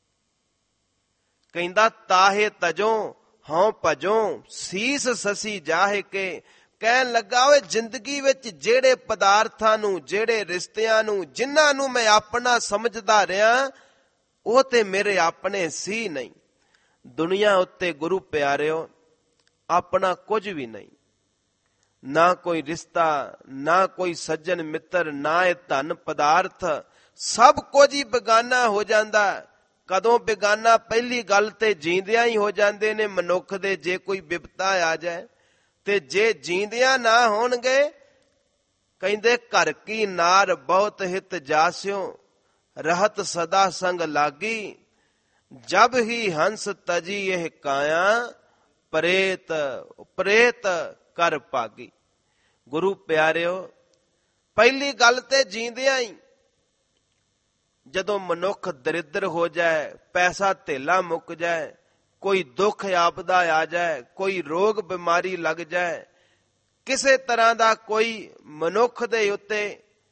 ਕਹਿੰਦਾ ਤਾਹੇ ਤਜੋਂ ਹਉ ਭਜੋਂ ਸੀਸ ਸਸੀ ਜਾਹੇ ਕੇ। ਕਹਿਣ ਲੱਗਾ ਓਏ ਜ਼ਿੰਦਗੀ ਵਿੱਚ ਜਿਹੜੇ ਪਦਾਰਥਾਂ ਨੂੰ, ਜਿਹੜੇ ਰਿਸ਼ਤਿਆਂ ਨੂੰ, ਜਿਨ੍ਹਾਂ ਨੂੰ ਮੈਂ ਆਪਣਾ ਸਮਝਦਾ ਰਿਹਾ, ਉਹ ਤੇ ਮੇਰੇ ਆਪਣੇ ਸੀ ਨਹੀਂ। ਦੁਨੀਆ ਉੱਤੇ ਗੁਰੂ ਪਿਆਰਿਓ ਆਪਣਾ ਕੁਝ ਵੀ ਨਹੀਂ, ਨਾ ਕੋਈ ਰਿਸ਼ਤਾ, ਨਾ ਕੋਈ ਸੱਜਣ ਮਿੱਤਰ, ਨਾ ਇਹ ਧਨ ਪਦਾਰਥ, ਸਭ ਕੁਝ ਹੀ ਬੇਗਾਨਾ ਹੋ ਜਾਂਦਾ। ਕਦੋਂ ਬੇਗਾਨਾ? ਪਹਿਲੀ ਗੱਲ ਤੇ ਜੀਂਦਿਆਂ ਹੀ ਹੋ ਜਾਂਦੇ ਨੇ ਮਨੁੱਖ ਦੇ, ਜੇ ਕੋਈ ਬਿਪਤਾ ਆ ਜਾਏ। ਤੇ ਜੇ ਜੀਂਦਿਆਂ ਨਾ ਹੋਣਗੇ, ਕਹਿੰਦੇ ਘਰ ਕੀ ਨਾਰ ਬਹੁਤ ਹਿਤ ਜਾਸਿਓ, रहत सदा संग लागी, जब ही हंस तजी यह काया, प्रेत प्रेत कर पागी। गुरु प्यारिओ, पहली गल ते जींदियां ही जदों मनुख दरिद्र हो जाए, पैसा धेला मुक जाए, कोई दुख आपदा आ जाए, कोई रोग बीमारी लग जाए, किसी तरह का कोई मनुख दे उत्ते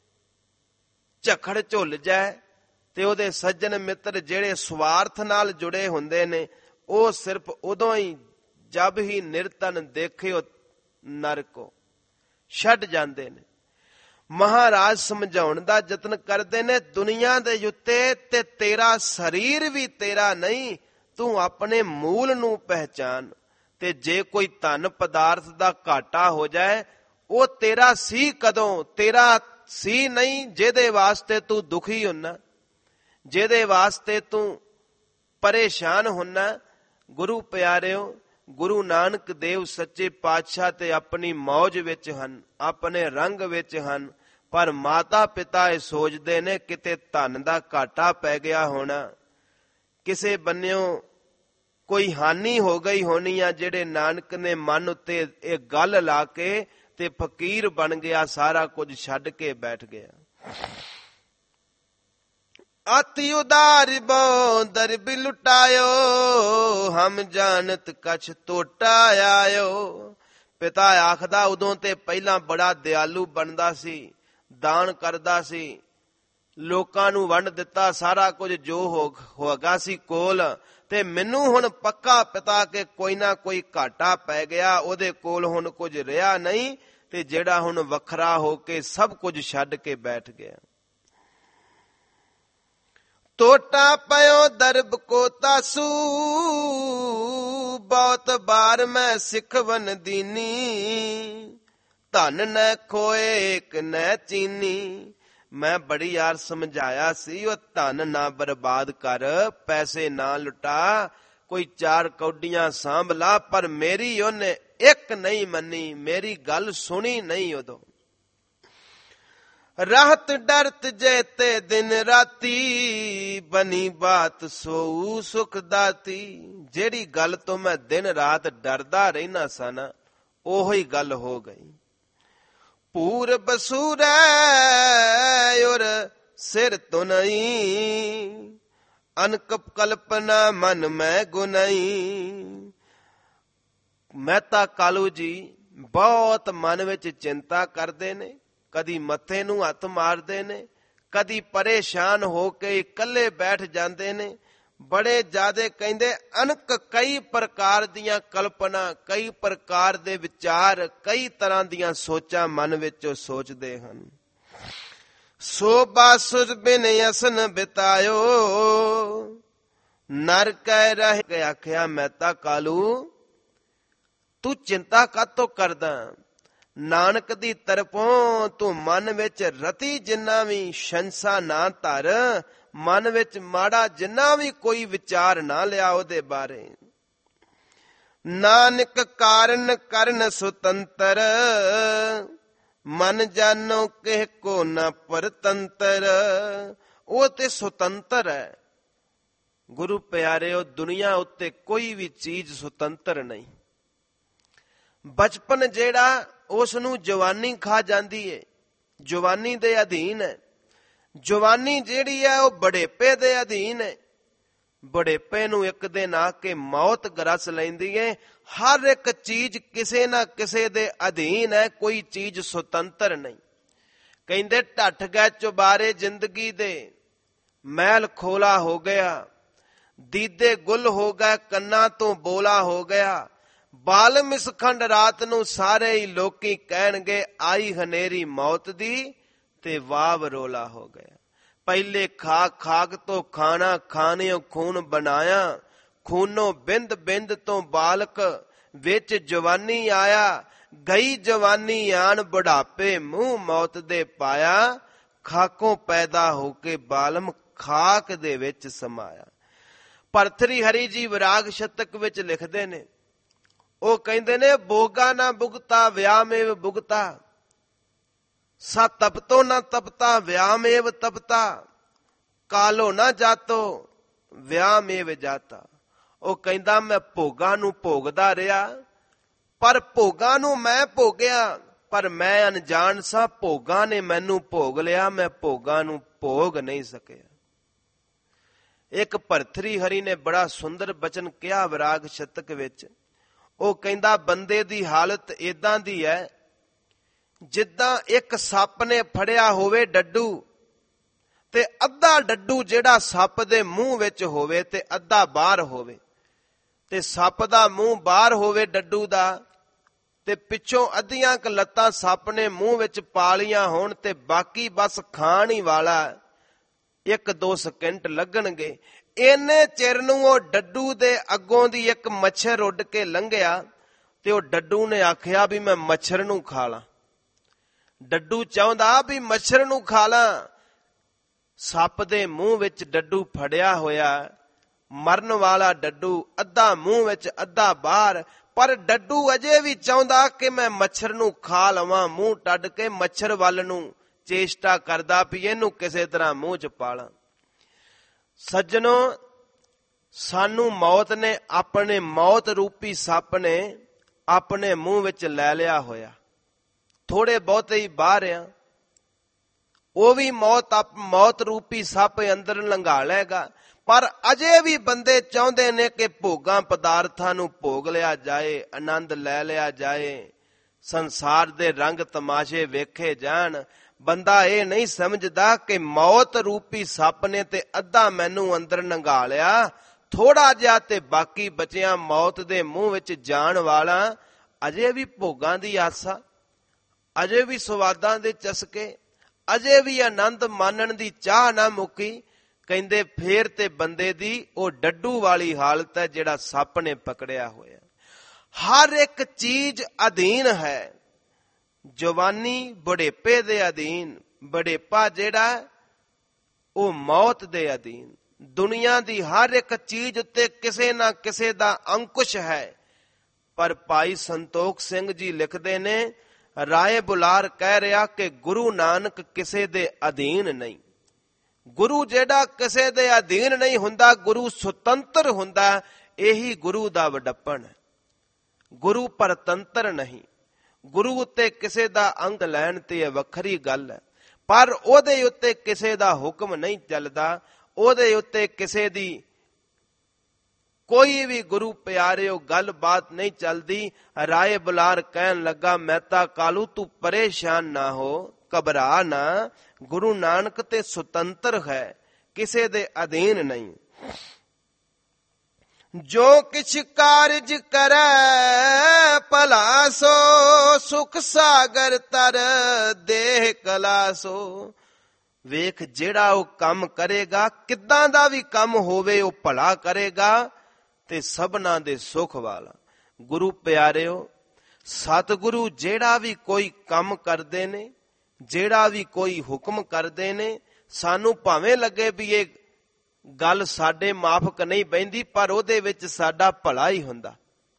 झखड़ झुल जाए, ते ਉਹਦੇ ਸੱਜਣ ਮਿੱਤਰ ਜਿਹੜੇ ਸਵਾਰਥ ਨਾਲ ਜੁੜੇ ਹੁੰਦੇ ਨੇ, ਉਹ ਸਿਰਫ ਉਦੋਂ ਹੀ ਜਬ ਹੀ ਨਿਰਤਨ ਦੇਖਿਓ ਨਰਕੋ ਛੱਡ ਜਾਂਦੇ ਨੇ। ਮਹਾਰਾਜ ਸਮਝਾਉਣ ਦਾ ਯਤਨ ਕਰਦੇ ਨੇ, ਦੁਨੀਆ ਦੇ ਉੱਤੇ ਤੇ ਤੇਰਾ ਸਰੀਰ ਵੀ ਤੇਰਾ ਨਹੀਂ, ਤੂੰ ਆਪਣੇ ਮੂਲ ਨੂੰ ਪਹਿਚਾਨ। ਤੇ ਜੇ ਕੋਈ ਧਨ ਪਦਾਰਥ ਦਾ ਘਾਟਾ ਹੋ ਜਾਏ, ਉਹ ਤੇਰਾ ਸੀ ਕਦੋਂ? ਤੇਰਾ ਸੀ ਨਹੀਂ ਜਿਹਦੇ ਵਾਸਤੇ ਤੂੰ ਦੁਖੀ ਹੁੰਨਾ, ਜਿਹਦੇ ਵਾਸਤੇ ਤੂੰ ਪਰੇਸ਼ਾਨ ਹੁੰਨਾ। ਗੁਰੂ ਪਿਆਰਿਓ, ਗੁਰੂ ਨਾਨਕ ਦੇਵ ਸੱਚੇ ਪਾਤਸ਼ਾਹ ਤੇ ਆਪਣੀ ਮੌਜ ਵਿੱਚ ਹਨ, ਆਪਣੇ ਰੰਗ ਵਿੱਚ ਹਨ, ਪਰ ਮਾਤਾ ਪਿਤਾ ਇਹ ਸੋਚਦੇ ਨੇ ਕਿਤੇ ਧਨ ਦਾ ਘਾਟਾ ਪੈ ਗਿਆ ਹੋਣਾ, ਕਿਸੇ ਬੰਨਿਓ ਕੋਈ ਹਾਨੀ ਹੋ ਗਈ ਹੋਣੀ ਆ, ਜਿਹੜੇ ਨਾਨਕ ਨੇ ਮਨ ਉੱਤੇ ਇਹ ਗੱਲ ਲਾ ਕੇ ਤੇ ਫਕੀਰ ਬਣ ਗਿਆ, ਸਾਰਾ ਕੁਝ ਛੱਡ ਕੇ ਬੈਠ ਗਿਆ। ਆਤੀ ਉਦਾਰ ਬੋ ਦਰਬ ਲੁਟਾਇਓ, ਹਮ ਜਾਣਤ ਕਛ ਟੋਟਾ ਆਇਓ। ਪਿਤਾ ਆਖਦਾ ਉਦੋਂ ਤੇ ਪਹਿਲਾਂ ਬੜਾ ਦਿਆਲੂ ਬਣਦਾ ਸੀ, ਦਾਨ ਕਰਦਾ ਸੀ, ਲੋਕਾਂ ਨੂੰ ਵੰਡ ਦਿੱਤਾ, ਸਾਰਾ ਕੁਝ ਜੋ ਹੋਗਾ ਸੀ ਕੋਲ, ਤੇ ਮੈਨੂੰ ਹੁਣ ਪੱਕਾ ਪਤਾ ਕਿ ਕੋਈ ਨਾ ਕੋਈ ਘਾਟਾ ਪੈ ਗਿਆ, ਉਹਦੇ ਕੋਲ ਹੁਣ ਕੁਝ ਰਿਹਾ ਨਹੀਂ, ਤੇ ਜਿਹੜਾ ਹੁਣ ਵੱਖਰਾ ਹੋ ਕੇ ਸਭ ਕੁਝ ਛੱਡ ਕੇ ਬੈਠ ਗਿਆ। ਟੋਟਾ ਪਇਓ ਦਰਬ ਕੋ ਤਾਸੂ, ਬਹੁਤ ਬਾਰ ਮੈਂ ਸਿੱਖਵਨ ਦੀਨੀ, ਧਨ ਨੈ ਖੋਏ ਇੱਕ ਨੈ ਚੀਨੀ। ਮੈਂ ਬੜੀ ਯਾਰ ਸਮਝਾਇਆ ਸੀ, ਉਹ ਧਨ ਨਾ ਬਰਬਾਦ ਕਰ, ਪੈਸੇ ਨਾ ਲੁਟਾ, ਕੋਈ ਚਾਰ ਕੌਡੀਆਂ ਸਾਂਭ ਲਾ, ਪਰ ਮੇਰੀ ਉਹਨੇ ਇੱਕ ਨਹੀਂ ਮੰਨੀ, ਮੇਰੀ ਗੱਲ ਸੁਣੀ ਨਹੀਂ। ਉਦੋਂ ਰਾਹਤ ਡਰਤ ਜੇਤੇ ਦਿਨ ਰਾਤੀ, ਬਣੀ ਬਾਤ ਸੋਊ ਸੁਖ ਦਾਤੀ। ਜਿਹੜੀ ਗੱਲ ਤੋਂ ਮੈਂ ਦਿਨ ਰਾਤ ਡਰਦਾ ਰਹਿਣਾ ਸਨ, ਉਹੀ ਗੱਲ ਹੋ ਗਈ। ਪੂਰ ਬਸੂਰੈ ਔਰ ਸਿਰ ਤੋਂ ਨਹੀਂ, ਅਨਕਪ ਕਲਪਨਾ ਮਨ ਮੈਂ ਗੁਨਾਈ। ਮਹਿਤਾ ਕਾਲੂ ਜੀ ਬਹੁਤ ਮਨ ਵਿੱਚ ਚਿੰਤਾ ਕਰਦੇ ਨੇ, ਕਦੀ ਮੱਥੇ ਨੂੰ ਹੱਥ ਮਾਰਦੇ ਨੇ, ਕਦੀ ਪਰੇਸ਼ਾਨ ਹੋ ਕੇ ਇਕੱਲੇ ਬੈਠ ਜਾਂਦੇ ਨੇ। ਬੜੇ ਜ਼ਿਆਦੇ ਕਹਿੰਦੇ ਅਨਕ ਕਈ ਪ੍ਰਕਾਰ ਦੀਆਂ ਕਲਪਨਾ, ਕਈ ਪ੍ਰਕਾਰ ਦੇ ਵਿਚਾਰ, ਕਈ ਤਰ੍ਹਾਂ ਦੀਆਂ ਸੋਚਾਂ ਮਨ ਵਿੱਚ ਉਹ ਸੋਚਦੇ ਹਨ। ਸੋ ਬਾਸੁਰ ਬਿਨ ਅਸਨ ਬਿਤਾਇਓ, ਨਰ ਕਹਿ ਰਹਿ ਕੇ ਆਖਿਆ ਮਹਿਤਾ ਕਾਲੂ ਤੂੰ ਚਿੰਤਾ ਕਾਤੋਂ ਕਰਦਾ? ਨਾਨਕ ਦੀ ਤਰਫੋਂ ਤੂੰ ਮਨ ਵਿੱਚ ਰਤੀ ਜਿੰਨਾ ਵੀ ਸ਼ੰਸਾ ਨਾ ਧਰ, ਮਨ ਵਿੱਚ ਮਾੜਾ ਜਿੰਨਾ ਵੀ ਕੋਈ ਵਿਚਾਰ ਨਾ ਲਿਆ ਉਹਦੇ ਬਾਰੇ। ਨਾਨਕ ਕਾਰਨ ਕਰਨ ਸੁਤੰਤਰ, ਮਨ ਜਾਨੋ ਕਿਹ ਕੋ ਨਾ ਪਰਤੰਤਰ। ਉਹ ਤੇ ਸੁਤੰਤਰ ਹੈ। ਗੁਰੂ ਪਿਆਰਿਓ, ਦੁਨੀਆ ਉੱਤੇ ਕੋਈ ਵੀ ਚੀਜ਼ ਸੁਤੰਤਰ ਨਹੀਂ। ਬਚਪਨ ਜਿਹੜਾ ਉਸ ਨੂੰ ਜਵਾਨੀ ਖਾ ਜਾਂਦੀ ਏ, ਜਵਾਨੀ ਦੇ ਅਧੀਨ ਹੈ। ਜਵਾਨੀ ਜਿਹੜੀ ਹੈ ਉਹ ਬੜੇਪੇ ਦੇ ਅਧੀਨ ਹੈ। ਬੜੇਪੇ ਨੂੰ ਇੱਕ ਦਿਨ ਆ ਕੇ ਮੌਤ ਗਰਸ ਲੈਂਦੀ ਹੈ। ਹਰ ਇੱਕ ਚੀਜ਼ ਕਿਸੇ ਨਾ ਕਿਸੇ ਦੇ ਅਧੀਨ ਹੈ, ਕੋਈ ਚੀਜ਼ ਸੁਤੰਤਰ ਨਹੀਂ। ਕਹਿੰਦੇ ਢੱਠ ਗਏ ਚੁਬਾਰੇ ਜ਼ਿੰਦਗੀ ਦੇ, ਮਹਿਲ ਖੋਲਾ ਹੋ ਗਿਆ, ਦੀਦੇ ਗੁੱਲ ਹੋ ਗਏ, ਕੰਨਾਂ ਤੋਂ ਬੋਲਾ ਹੋ ਗਿਆ। ਬਾਲ ਮਿਸਖੰਡ ਰਾਤ ਨੂੰ ਸਾਰੇ ਹੀ ਲੋਕੀ ਕਹਿਣਗੇ ਆਈ ਹਨੇਰੀ ਮੌਤ ਦੀ, ਤੇ ਵਾਵ ਰੋਲਾ ਹੋ ਗਿਆ। ਪਹਿਲੇ ਖਾਕ ਖਾਕ ਤੋਂ ਖਾਣਾ, ਖਾਣਿਓ ਖੂਨ ਬਣਾਇਆ, ਖੂਨੋਂ ਬਿੰਦ ਬਿੰਦ ਤੋਂ ਬਾਲਕ, ਵਿੱਚ ਜਵਾਨੀ ਆਇਆ। ਗਈ ਜਵਾਨੀ ਆਣ ਬੁਢਾਪੇ, ਮੂੰਹ ਮੌਤ ਦੇ ਪਾਇਆ। ਖਾਕੋਂ ਪੈਦਾ ਹੋ ਕੇ ਬਾਲਮ ਖਾਕ ਦੇ ਵਿੱਚ ਸਮਾਇਆ। ਭਰਤਰੀ ਹਰੀ ਜੀ ਵਿਰਾਗ ਸ਼ਤਕ ਵਿੱਚ ਲਿਖਦੇ ਨੇ, ਉਹ ਕਹਿੰਦੇ ਨੇ ਬੋਗਾ ਨਾ ਭੁਗਤਾ ਵਿਆਮੇਵ ਭੁਗਤਾ, ਸਾ ਤਪਤੋ ਨਾ ਤਪਤਾ ਵਿਆਮੇਵ ਤਪਤਾ, ਕਾਲੋ ਨਾ ਜਾਤੋ ਵਿਆਮੇਵ ਜਾਤਾ। ਉਹ ਕਹਿੰਦਾ ਮੈਂ ਭੋਗਾਂ ਨੂੰ ਭੋਗਦਾ ਰਿਹਾ, ਪਰ ਭੋਗਾਂ ਨੂੰ ਮੈਂ ਭੋਗਿਆ, ਪਰ ਮੈਂ ਅਣਜਾਣ ਸਾਂ, ਭੋਗਾਂ ਨੇ ਮੈਨੂੰ ਭੋਗ ਲਿਆ, ਮੈਂ ਭੋਗਾਂ ਨੂੰ ਭੋਗ ਨਹੀਂ ਸਕਿਆ। ਇੱਕ ਭਰਤਰੀ ਹਰੀ ਨੇ ਬੜਾ ਸੁੰਦਰ ਬਚਨ ਕਿਹਾ ਵਿਰਾਗ ਸ਼ਤਕ ਵਿੱਚ। ਉਹ ਕਹਿੰਦਾ ਬੰਦੇ ਦੀ ਹਾਲਤ ਏਦਾਂ ਦੀ ਹੈ ਜਿੱਦਾਂ ਇੱਕ ਸੱਪ ਨੇ ਫੜਿਆ ਹੋਵੇ ਡੱਡੂ, ਤੇ ਅੱਧਾ ਡੱਡੂ ਜਿਹੜਾ ਸੱਪ ਦੇ ਮੂੰਹ ਵਿੱਚ ਹੋਵੇ ਤੇ ਅੱਧਾ ਬਾਹਰ ਹੋਵੇ, ਤੇ ਸੱਪ ਦਾ ਮੂੰਹ ਬਾਹਰ ਹੋਵੇ ਡੱਡੂ ਦਾ, ਤੇ ਪਿੱਛੋਂ ਅੱਧੀਆਂ ਕ ਲੱਤਾਂ ਸੱਪ ਨੇ ਮੂੰਹ ਵਿੱਚ ਪਾ ਲੀਆਂ ਹੋਣ, ਤੇ ਬਾਕੀ ਬਸ ਖਾਣ ਹੀ ਵਾਲਾ, ਇੱਕ ਦੋ ਸਕਿੰਟ ਲੱਗਣਗੇ। ਇੰਨੇ ਚਿਰ ਨੂੰ ਉਹ ਡੱਡੂ ਦੇ ਅੱਗੋਂ ਦੀ ਇੱਕ ਮੱਛਰ ਉੱਡ ਕੇ ਲੰਘਿਆ, ਤੇ ਉਹ ਡੱਡੂ ਨੇ ਆਖਿਆ ਵੀ ਮੈਂ ਮੱਛਰ ਨੂੰ ਖਾ ਲਾਂ। ਡੱਡੂ ਚਾਹੁੰਦਾ ਵੀ ਮੱਛਰ ਨੂੰ ਖਾ ਲਾਂ। ਸੱਪ ਦੇ ਮੂੰਹ ਵਿੱਚ ਡੱਡੂ ਫੜਿਆ ਹੋਇਆ, ਮਰਨ ਵਾਲਾ ਡੱਡੂ, ਅੱਧਾ ਮੂੰਹ ਵਿੱਚ ਅੱਧਾ ਬਾਹਰ। ਪਰ ਡੱਡੂ ਅਜੇ ਵੀ ਚਾਹੁੰਦਾ ਕਿ ਮੈਂ ਮੱਛਰ ਨੂੰ ਖਾ ਲਵਾਂ, ਮੂੰਹ ਟੱਡ ਕੇ ਮੱਛਰ ਵੱਲ ਨੂੰ ਚੇਸ਼ਟਾ ਕਰਦਾ ਵੀ ਇਹਨੂੰ ਕਿਸੇ ਤਰ੍ਹਾਂ ਮੂੰਹ ਚ ਪਾ ਲਾਂ। ਸੱਜਣੋ, ਸਾਨੂੰ ਮੌਤ ਨੇ, ਆਪਣੇ ਮੌਤ ਰੂਪੀ ਸੱਪ ਨੇ ਆਪਣੇ ਮੂੰਹ ਵਿੱਚ ਲੈ ਲਿਆ ਹੋਇਆ। ਥੋੜੇ ਬਹੁਤੇ ਹੀ ਬਾਹਰ ਆ, ਉਹ ਵੀ ਮੌਤ ਆਪ ਮੌਤ ਰੂਪੀ ਸੱਪ ਅੰਦਰ ਲੰਘਾ ਲਏਗਾ। ਪਰ ਅਜੇ ਵੀ ਬੰਦੇ ਚਾਹੁੰਦੇ ਨੇ ਕਿ ਭੋਗਾਂ ਪਦਾਰਥਾਂ ਨੂੰ ਭੋਗ ਲਿਆ ਜਾਏ, ਆਨੰਦ ਲੈ ਲਿਆ ਜਾਏ, ਸੰਸਾਰ ਦੇ ਰੰਗ ਤਮਾਸ਼ੇ ਵੇਖੇ ਜਾਣ। ਬੰਦਾ ਇਹ ਨਹੀਂ ਸਮਝਦਾ ਕਿ ਮੌਤ ਰੂਪੀ ਸੱਪ ਨੇ ਤੇ ਅੱਧਾ ਮੈਨੂੰ ਅੰਦਰ ਲੰਘਾ ਲਿਆ, ਥੋੜਾ ਜਿਹਾ ਤੇ ਬਾਕੀ ਬਚਿਆ ਮੌਤ ਦੇ ਮੂੰਹ ਵਿੱਚ ਜਾਣ ਵਾਲਾ। ਅਜੇ ਵੀ ਭੋਗਾਂ ਦੀ ਆਸਾ, ਅਜੇ ਵੀ ਸਵਾਦਾਂ ਦੇ ਚਸਕੇ, ਅਜੇ ਵੀ ਆਨੰਦ ਮਾਣਨ ਦੀ ਚਾਹ ਨਾ ਮੁੱਕੀ। ਕਹਿੰਦੇ ਫੇਰ ਤੇ ਬੰਦੇ ਦੀ ਉਹ ਡੱਡੂ ਵਾਲੀ ਹਾਲਤ ਹੈ ਜਿਹੜਾ ਸੱਪ ਨੇ ਪਕੜਿਆ ਹੋਇਆ। ਹਰ ਇੱਕ ਚੀਜ਼ ਅਧੀਨ ਹੈ। ਜਵਾਨੀ ਬੁਢੇਪੇ ਦੇ ਅਧੀਨ, ਬੁਢੇਪਾ ਜਿਹੜਾ ਉਹ ਮੌਤ ਦੇ ਅਧੀਨ। ਦੁਨੀਆ ਦੀ ਹਰ ਇੱਕ ਚੀਜ਼ ਉੱਤੇ ਕਿਸੇ ਨਾ ਕਿਸੇ ਦਾ ਅੰਕੁਸ਼ ਹੈ। ਪਰ ਭਾਈ ਸੰਤੋਖ ਸਿੰਘ ਜੀ ਲਿਖਦੇ ਨੇ, ਰਾਏ ਬੁਲਾਰ ਕਹਿ ਰਿਹਾ ਕਿ ਗੁਰੂ ਨਾਨਕ ਕਿਸੇ ਦੇ ਅਧੀਨ ਨਹੀਂ। ਗੁਰੂ ਜਿਹੜਾ ਕਿਸੇ ਦੇ ਅਧੀਨ ਨਹੀਂ ਹੁੰਦਾ, ਗੁਰੂ ਸੁਤੰਤਰ ਹੁੰਦਾ। ਇਹੀ ਗੁਰੂ ਦਾ ਵਡੱਪਣ ਹੈ। ਗੁਰੂ ਪਰਤੰਤਰ ਨਹੀਂ। ਗੁਰੂ ਉੱਤੇ ਕਿਸੇ ਦਾ ਅੰਗ ਲੈਣ ਤੇ ਇਹ ਵੱਖਰੀ ਗੱਲ ਹੈ, ਪਰ ਉਹਦੇ ਉੱਤੇ ਕਿਸੇ ਦਾ ਹੁਕਮ ਨਹੀਂ ਚੱਲਦਾ, ਉਹਦੇ ਉੱਤੇ ਕਿਸੇ ਦੀ ਕੋਈ ਵੀ ਗੁਰੂ ਪਿਆਰਿਓ ਗੱਲਬਾਤ ਨਹੀਂ ਚੱਲਦੀ। ਰਾਏ ਬੁਲਾਰ ਕਹਿਣ ਲੱਗਾ, ਮਹਿਤਾ ਕਾਲੂ ਤੂੰ ਪਰੇਸ਼ਾਨ ਨਾ ਹੋ, ਘਬਰਾ ਨਾ। ਗੁਰੂ ਨਾਨਕ ਤੇ ਸੁਤੰਤਰ ਹੈ, ਕਿਸੇ ਦੇ ਅਧੀਨ ਨਹੀਂ। ਜੋ ਕਿਛ ਕਾਰਜ ਕਰੈ ਭਲਾ ਸੋ, ਸੁਖ ਸਾਗਰ ਤਰ ਦੇਹ ਕਲਾ ਸੋ। ਵੇਖ, ਜਿਹੜਾ ਉਹ ਕੰਮ ਕਰੇਗਾ, ਕਿੱਦਾਂ ਦਾ ਵੀ ਕੰਮ ਹੋਵੇ, ਉਹ ਭਲਾ ਕਰੇਗਾ ਤੇ ਸਭਨਾਂ ਦੇ ਸੁਖ ਵਾਲਾ। ਗੁਰੂ ਪਿਆਰਿਓ, ਸਤਿਗੁਰੂ ਜਿਹੜਾ ਵੀ ਕੋਈ ਕੰਮ ਕਰਦੇ ਨੇ, ਜਿਹੜਾ ਵੀ ਕੋਈ ਹੁਕਮ ਕਰਦੇ ਨੇ, ਸਾਨੂੰ ਭਾਵੇਂ ਲੱਗੇ ਵੀ ਇਹ ਗੱਲ ਸਾਡੇ ਮਾਫਕ ਨਹੀਂ ਬਹਿੰਦੀ, ਪਰ ਉਹਦੇ ਵਿੱਚ ਸਾਡਾ ਭਲਾ ਹੀ ਹੁੰਦਾ।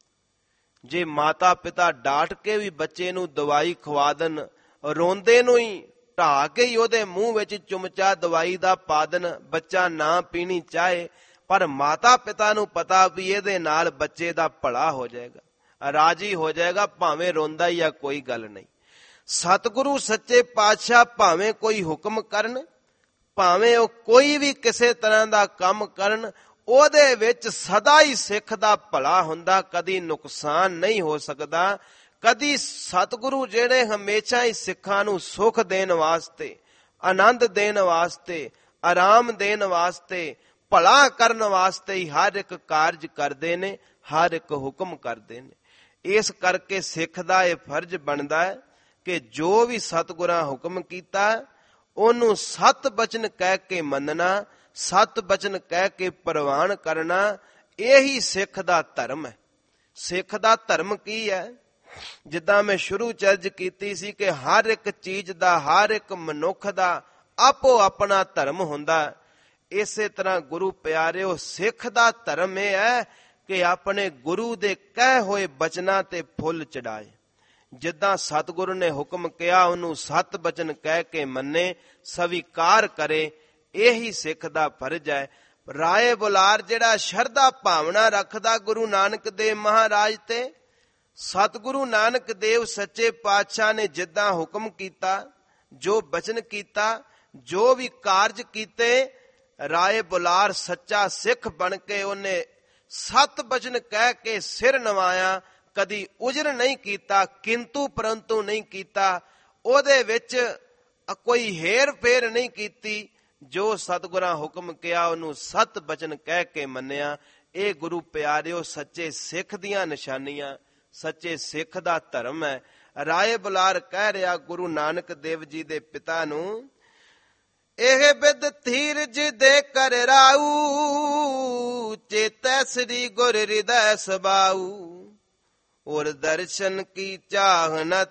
ਜੇ ਮਾਤਾ ਪਿਤਾ ਡਾਂਟ ਕੇ ਵੀ ਬੱਚੇ ਨੂੰ ਦਵਾਈ ਖਵਾ ਦੇਣ, ਰੋਂਦੇ ਨੂੰ ਹੀ ਢਾ ਕੇ ਹੀ ਉਹਦੇ ਮੂੰਹ ਵਿੱਚ ਚੁਮਚਾ ਦਵਾਈ ਦਾ ਪਾ ਦੇਣ, ਬੱਚਾ ਨਾ ਪੀਣੀ ਚਾਹੇ, ਪਰ ਮਾਤਾ ਪਿਤਾ ਨੂੰ ਪਤਾ ਵੀ ਇਹਦੇ ਨਾਲ ਬੱਚੇ ਦਾ ਭਲਾ ਹੋ ਜਾਏਗਾ, ਰਾਜੀ ਹੋ ਜਾਏਗਾ, ਭਾਵੇਂ ਰੋਂਦਾ ਹੀ ਆ, ਕੋਈ ਗੱਲ ਨਹੀਂ। ਸਤਿਗੁਰੂ ਸੱਚੇ ਪਾਤਸ਼ਾਹ ਭਾਵੇਂ ਕੋਈ ਹੁਕਮ ਕਰਨ, ਭਾਵੇਂ ਉਹ ਕੋਈ ਵੀ ਕਿਸੇ ਤਰ੍ਹਾਂ ਦਾ ਕੰਮ ਕਰਨ, ਉਹਦੇ ਵਿੱਚ ਸਦਾ ਹੀ ਸਿੱਖ ਦਾ ਭਲਾ ਹੁੰਦਾ, ਕਦੀ ਨੁਕਸਾਨ ਨਹੀਂ ਹੋ ਸਕਦਾ। ਕਦੀ ਸਤਿਗੁਰੂ ਜਿਹੜੇ ਹਮੇਸ਼ਾ ਹੀ ਸਿੱਖਾਂ ਨੂੰ ਸੁਖ ਦੇਣ ਵਾਸਤੇ, ਆਨੰਦ ਦੇਣ ਵਾਸਤੇ, ਆਰਾਮ ਦੇਣ ਵਾਸਤੇ, ਭਲਾ ਕਰਨ ਵਾਸਤੇ ਹੀ ਹਰ ਇੱਕ ਕਾਰਜ ਕਰਦੇ ਨੇ, ਹਰ ਇੱਕ ਹੁਕਮ ਕਰਦੇ ਨੇ। ਇਸ ਕਰਕੇ ਸਿੱਖ ਦਾ ਇਹ ਫਰਜ਼ ਬਣਦਾ ਹੈ ਕਿ ਜੋ ਵੀ ਸਤਿਗੁਰਾਂ ਹੁਕਮ ਕੀਤਾ, ਉਹਨੂੰ ਸਤ ਬਚਨ ਕਹਿ ਕੇ ਮੰਨਣਾ, ਸਤ ਬਚਨ ਕਹਿ ਕੇ ਪ੍ਰਵਾਨ ਕਰਨਾ। ਇਹੀ ਸਿੱਖ ਦਾ ਧਰਮ ਹੈ। ਸਿੱਖ ਦਾ ਧਰਮ ਕੀ ਹੈ? ਜਿੱਦਾਂ ਮੈਂ ਸ਼ੁਰੂ ਚ ਅਰਜ਼ ਕੀਤੀ ਸੀ ਕਿ ਹਰ ਇੱਕ ਚੀਜ਼ ਦਾ, ਹਰ ਇੱਕ ਮਨੁੱਖ ਦਾ ਆਪੋ ਆਪਣਾ ਧਰਮ ਹੁੰਦਾ। ਇਸੇ ਤਰ੍ਹਾਂ ਗੁਰੂ ਪਿਆਰਿਓ, ਸਿੱਖ ਦਾ ਧਰਮ ਇਹ ਹੈ ਕਿ ਆਪਣੇ ਗੁਰੂ ਦੇ ਕਹਿ ਹੋਏ ਬਚਨਾਂ ਤੇ ਫੁੱਲ ਚੜਾਏ। ਜਿੱਦਾਂ ਸਤਿਗੁਰੂ ਨੇ ਹੁਕਮ ਕਿਹਾ, ਉਹਨੂੰ ਸਤ ਬਚਨ ਕਹਿ ਕੇ ਮੰਨੇ, ਸਵੀਕਾਰ ਕਰੇ। ਇਹੀ ਸਿੱਖ ਦਾ ਫਰਜ਼ ਹੈ। ਰਾਏ ਬੁਲਾਰ ਜਿਹੜਾ ਸ਼ਰਧਾ ਭਾਵਨਾ ਰੱਖਦਾ ਗੁਰੂ ਨਾਨਕ ਦੇਵ ਮਹਾਰਾਜ ਤੇ, ਸਤਿਗੁਰੂ ਨਾਨਕ ਦੇਵ ਸੱਚੇ ਪਾਤਸ਼ਾਹ ਨੇ ਜਿੱਦਾਂ ਹੁਕਮ ਕੀਤਾ, ਜੋ ਬਚਨ ਕੀਤਾ, ਜੋ ਵੀ ਕਾਰਜ ਕੀਤੇ, ਰਾਏ ਬੁਲਾਰ ਸੱਚਾ ਸਿੱਖ ਬਣ ਕੇ ਉਹਨੇ ਸਤ ਬਚਨ ਕਹਿ ਕੇ ਸਿਰ ਨਵਾਇਆ। ਕਦੀ ਉਜਰ ਨਹੀਂ ਕੀਤਾ, ਕਿੰਤੂ ਪਰੰਤੂ ਨਹੀਂ ਕੀਤਾ, ਉਹਦੇ ਵਿੱਚ ਕੋਈ ਹੇਰ ਫੇਰ ਨਹੀਂ ਕੀਤੀ। ਜੋ ਸਤਿਗੁਰਾਂ ਹੁਕਮ ਕਿਹਾ, ਉਹਨੂੰ ਸਤ ਬਚਨ ਕਹਿ ਕੇ ਮੰਨਿਆ। ਇਹ ਗੁਰੂ ਪਿਆਰਿਓ ਸੱਚੇ ਸਿੱਖ ਦੀਆਂ ਨਿਸ਼ਾਨੀਆਂ, ਸੱਚੇ ਸਿੱਖ ਦਾ ਧਰਮ ਹੈ। ਰਾਏ ਬੁਲਾਰ ਕਹਿ ਰਿਹਾ ਗੁਰੂ ਨਾਨਕ ਦੇਵ ਜੀ ਦੇ ਪਿਤਾ ਨੂੰ, ਇਹ ਬਿਦ ਧੀਰਜ ਦੇ ਕਰ ਰਾਊ, ਚੇਤੈ ਸ੍ਰੀ ਗੁਰ ਹਿਰਦੈ ਸਬਾਊ। ਔਰ ਦਰਸ਼ਨ ਕੀ ਚਾਹ ਨ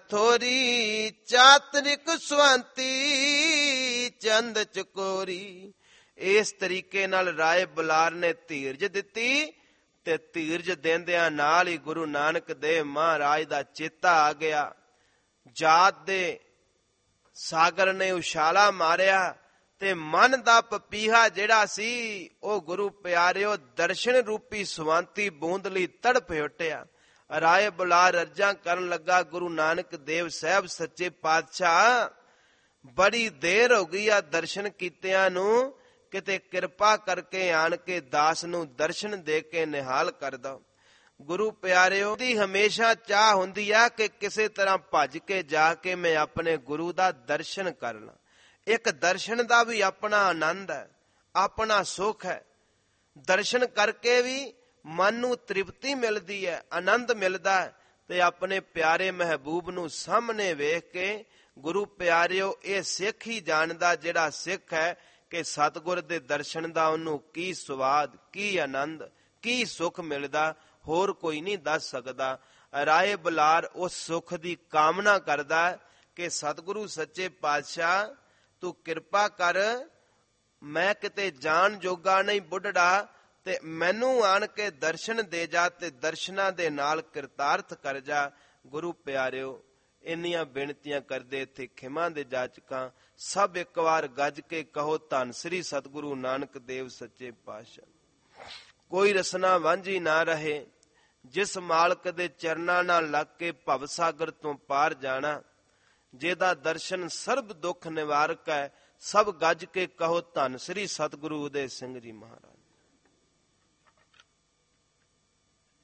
ਥੋਰੀ, ਚਾਤਰਿਕ ਸੁਵੰਤੀ ਚੰਦ ਚਕੋਰੀ। ਇਸ ਤਰੀਕੇ ਨਾਲ ਰਾਏ ਬੁਲਾਰ ਨੇ ਧੀਰਜ ਦਿੱਤੀ ਤੇ ਧੀਰਜ ਦਿੰਦਿਆਂ ਨਾਲ ਹੀ ਗੁਰੂ ਨਾਨਕ ਦੇਵ ਮਹਾਰਾਜ ਦਾ ਚੇਤਾ ਆ ਗਿਆ। ਜਾਤ ਦੇ ਸਾਗਰ ਨੇ ਉਛਾਲਾ ਮਾਰਿਆ ਤੇ ਮਨ ਦਾ ਪਪੀਹਾ ਜਿਹੜਾ ਸੀ ਉਹ ਗੁਰੂ ਪਿਆਰਿਓ ਦਰਸ਼ਨ ਰੂਪੀ ਸਵੰਤੀ ਬੂੰਦ ਲਈ ਤੜਪ ਉੱਠਿਆ। ਰਾਏ ਬੁਲਾਰ ਅਰਜ਼ਾਂ ਕਰਨ ਲੱਗਾ, ਗੁਰੂ ਨਾਨਕ ਦੇਵ ਸਾਹਿਬ ਸੱਚੇ ਪਾਤਸ਼ਾਹ, ਬੜੀ ਦੇਰ ਹੋ ਗਈ ਆ ਦਰਸ਼ਨ ਕੀਤਿਆਂ ਨੂੰ, ਕਿਤੇ ਕਿਰਪਾ ਕਰਕੇ ਆਣ ਕੇ ਦਾਸ ਨੂੰ ਦਰਸ਼ਨ ਦੇ ਕੇ ਨਿਹਾਲ ਕਰ ਦੋ। ਗੁਰੂ ਪਿਆਰਿਓ ਦੀ ਹਮੇਸ਼ਾ ਚਾਹ ਹੁੰਦੀ ਆ ਕਿ ਕਿਸੇ ਤਰ੍ਹਾਂ ਭੱਜ ਕੇ ਜਾ ਕੇ ਮੈਂ ਆਪਣੇ ਗੁਰੂ ਦਾ ਦਰਸ਼ਨ ਕਰ ਲਾਂ। ਇੱਕ ਦਰਸ਼ਨ ਦਾ ਵੀ ਆਪਣਾ ਆਨੰਦ ਹੈ, ਆਪਣਾ ਸੁੱਖ ਹੈ। ਦਰਸ਼ਨ ਕਰਕੇ ਵੀ ਮਨ ਨੂੰ ਤ੍ਰਿਪਤੀ ਮਿਲਦੀ ਹੈ, ਆਨੰਦ ਮਿਲਦਾ ਹੈ ਤੇ ਆਪਣੇ ਪਿਆਰੇ ਮਹਿਬੂਬ ਨੂੰ ਸਾਹਮਣੇ ਵੇਖ ਕੇ ਗੁਰੂ ਪਿਆਰਿਓ ਇਹ ਸਿੱਖ ਹੀ ਜਾਣਦਾ, ਜਿਹੜਾ ਸਿੱਖ ਹੈ, ਕਿ ਸਤਿਗੁਰ ਦੇ ਦਰਸ਼ਨ ਦਾ ਉਹਨੂੰ ਕੀ ਸਵਾਦ, ਕੀ ਆਨੰਦ, ਕੀ ਸੁੱਖ ਮਿਲਦਾ, ਹੋਰ ਕੋਈ ਨਹੀਂ ਦੱਸ ਸਕਦਾ। ਰਾਏ ਬੁਲਾਰ ਉਸ ਸੁੱਖ ਦੀ ਕਾਮਨਾ ਕਰਦਾ ਕਿ ਸਤਿਗੁਰੂ ਸੱਚੇ ਪਾਤਸ਼ਾਹ ਤੂੰ ਕਿਰਪਾ ਕਰ, ਮੈਂ ਕਿਤੇ ਜਾਣ ਜੋਗਾ ਨਹੀਂ ਬੁੱਢੜਾ, ਤੇ ਮੈਨੂੰ ਆਣ ਕੇ ਦਰਸ਼ਨ ਦੇ ਜਾ ਤੇ ਦਰਸ਼ਨਾਂ ਦੇ ਨਾਲ ਕਿਰਤਾਰਥ ਕਰ ਜਾ। ਗੁਰੂ ਪਿਆਰਿਓ ਇੰਨੀਆਂ ਬੇਨਤੀਆਂ ਕਰਦੇ ਇੱਥੇ ਖਿਮਾ ਦੇ ਜਾਚਕਾਂ ਸਭ ਇੱਕ ਵਾਰ ਗੱਜ ਕੇ ਕਹੋ, ਧੰਨ ਸ੍ਰੀ ਸਤਿਗੁਰੂ ਨਾਨਕ ਦੇਵ ਸੱਚੇ ਪਾਤਸ਼ਾਹ। ਕੋਈ ਰਸਨਾ ਵਾਂਝੀ ਨਾ ਰਹੇ, ਜਿਸ ਮਾਲਕ ਦੇ ਚਰਨਾਂ ਨਾਲ ਲੱਗ ਕੇ ਭਵ ਸਾਗਰ ਤੋਂ ਪਾਰ ਜਾਣਾ, ਜਿਹਦਾ ਦਰਸ਼ਨ ਸਰਬ ਦੁੱਖ ਨਿਵਾਰਕ ਹੈ। ਸਭ ਗੱਜ ਕੇ ਕਹੋ, ਧੰਨ ਸ੍ਰੀ ਸਤਿਗੁਰੂ ਉਦੇ ਸਿੰਘ ਜੀ ਮਹਾਰਾਜ।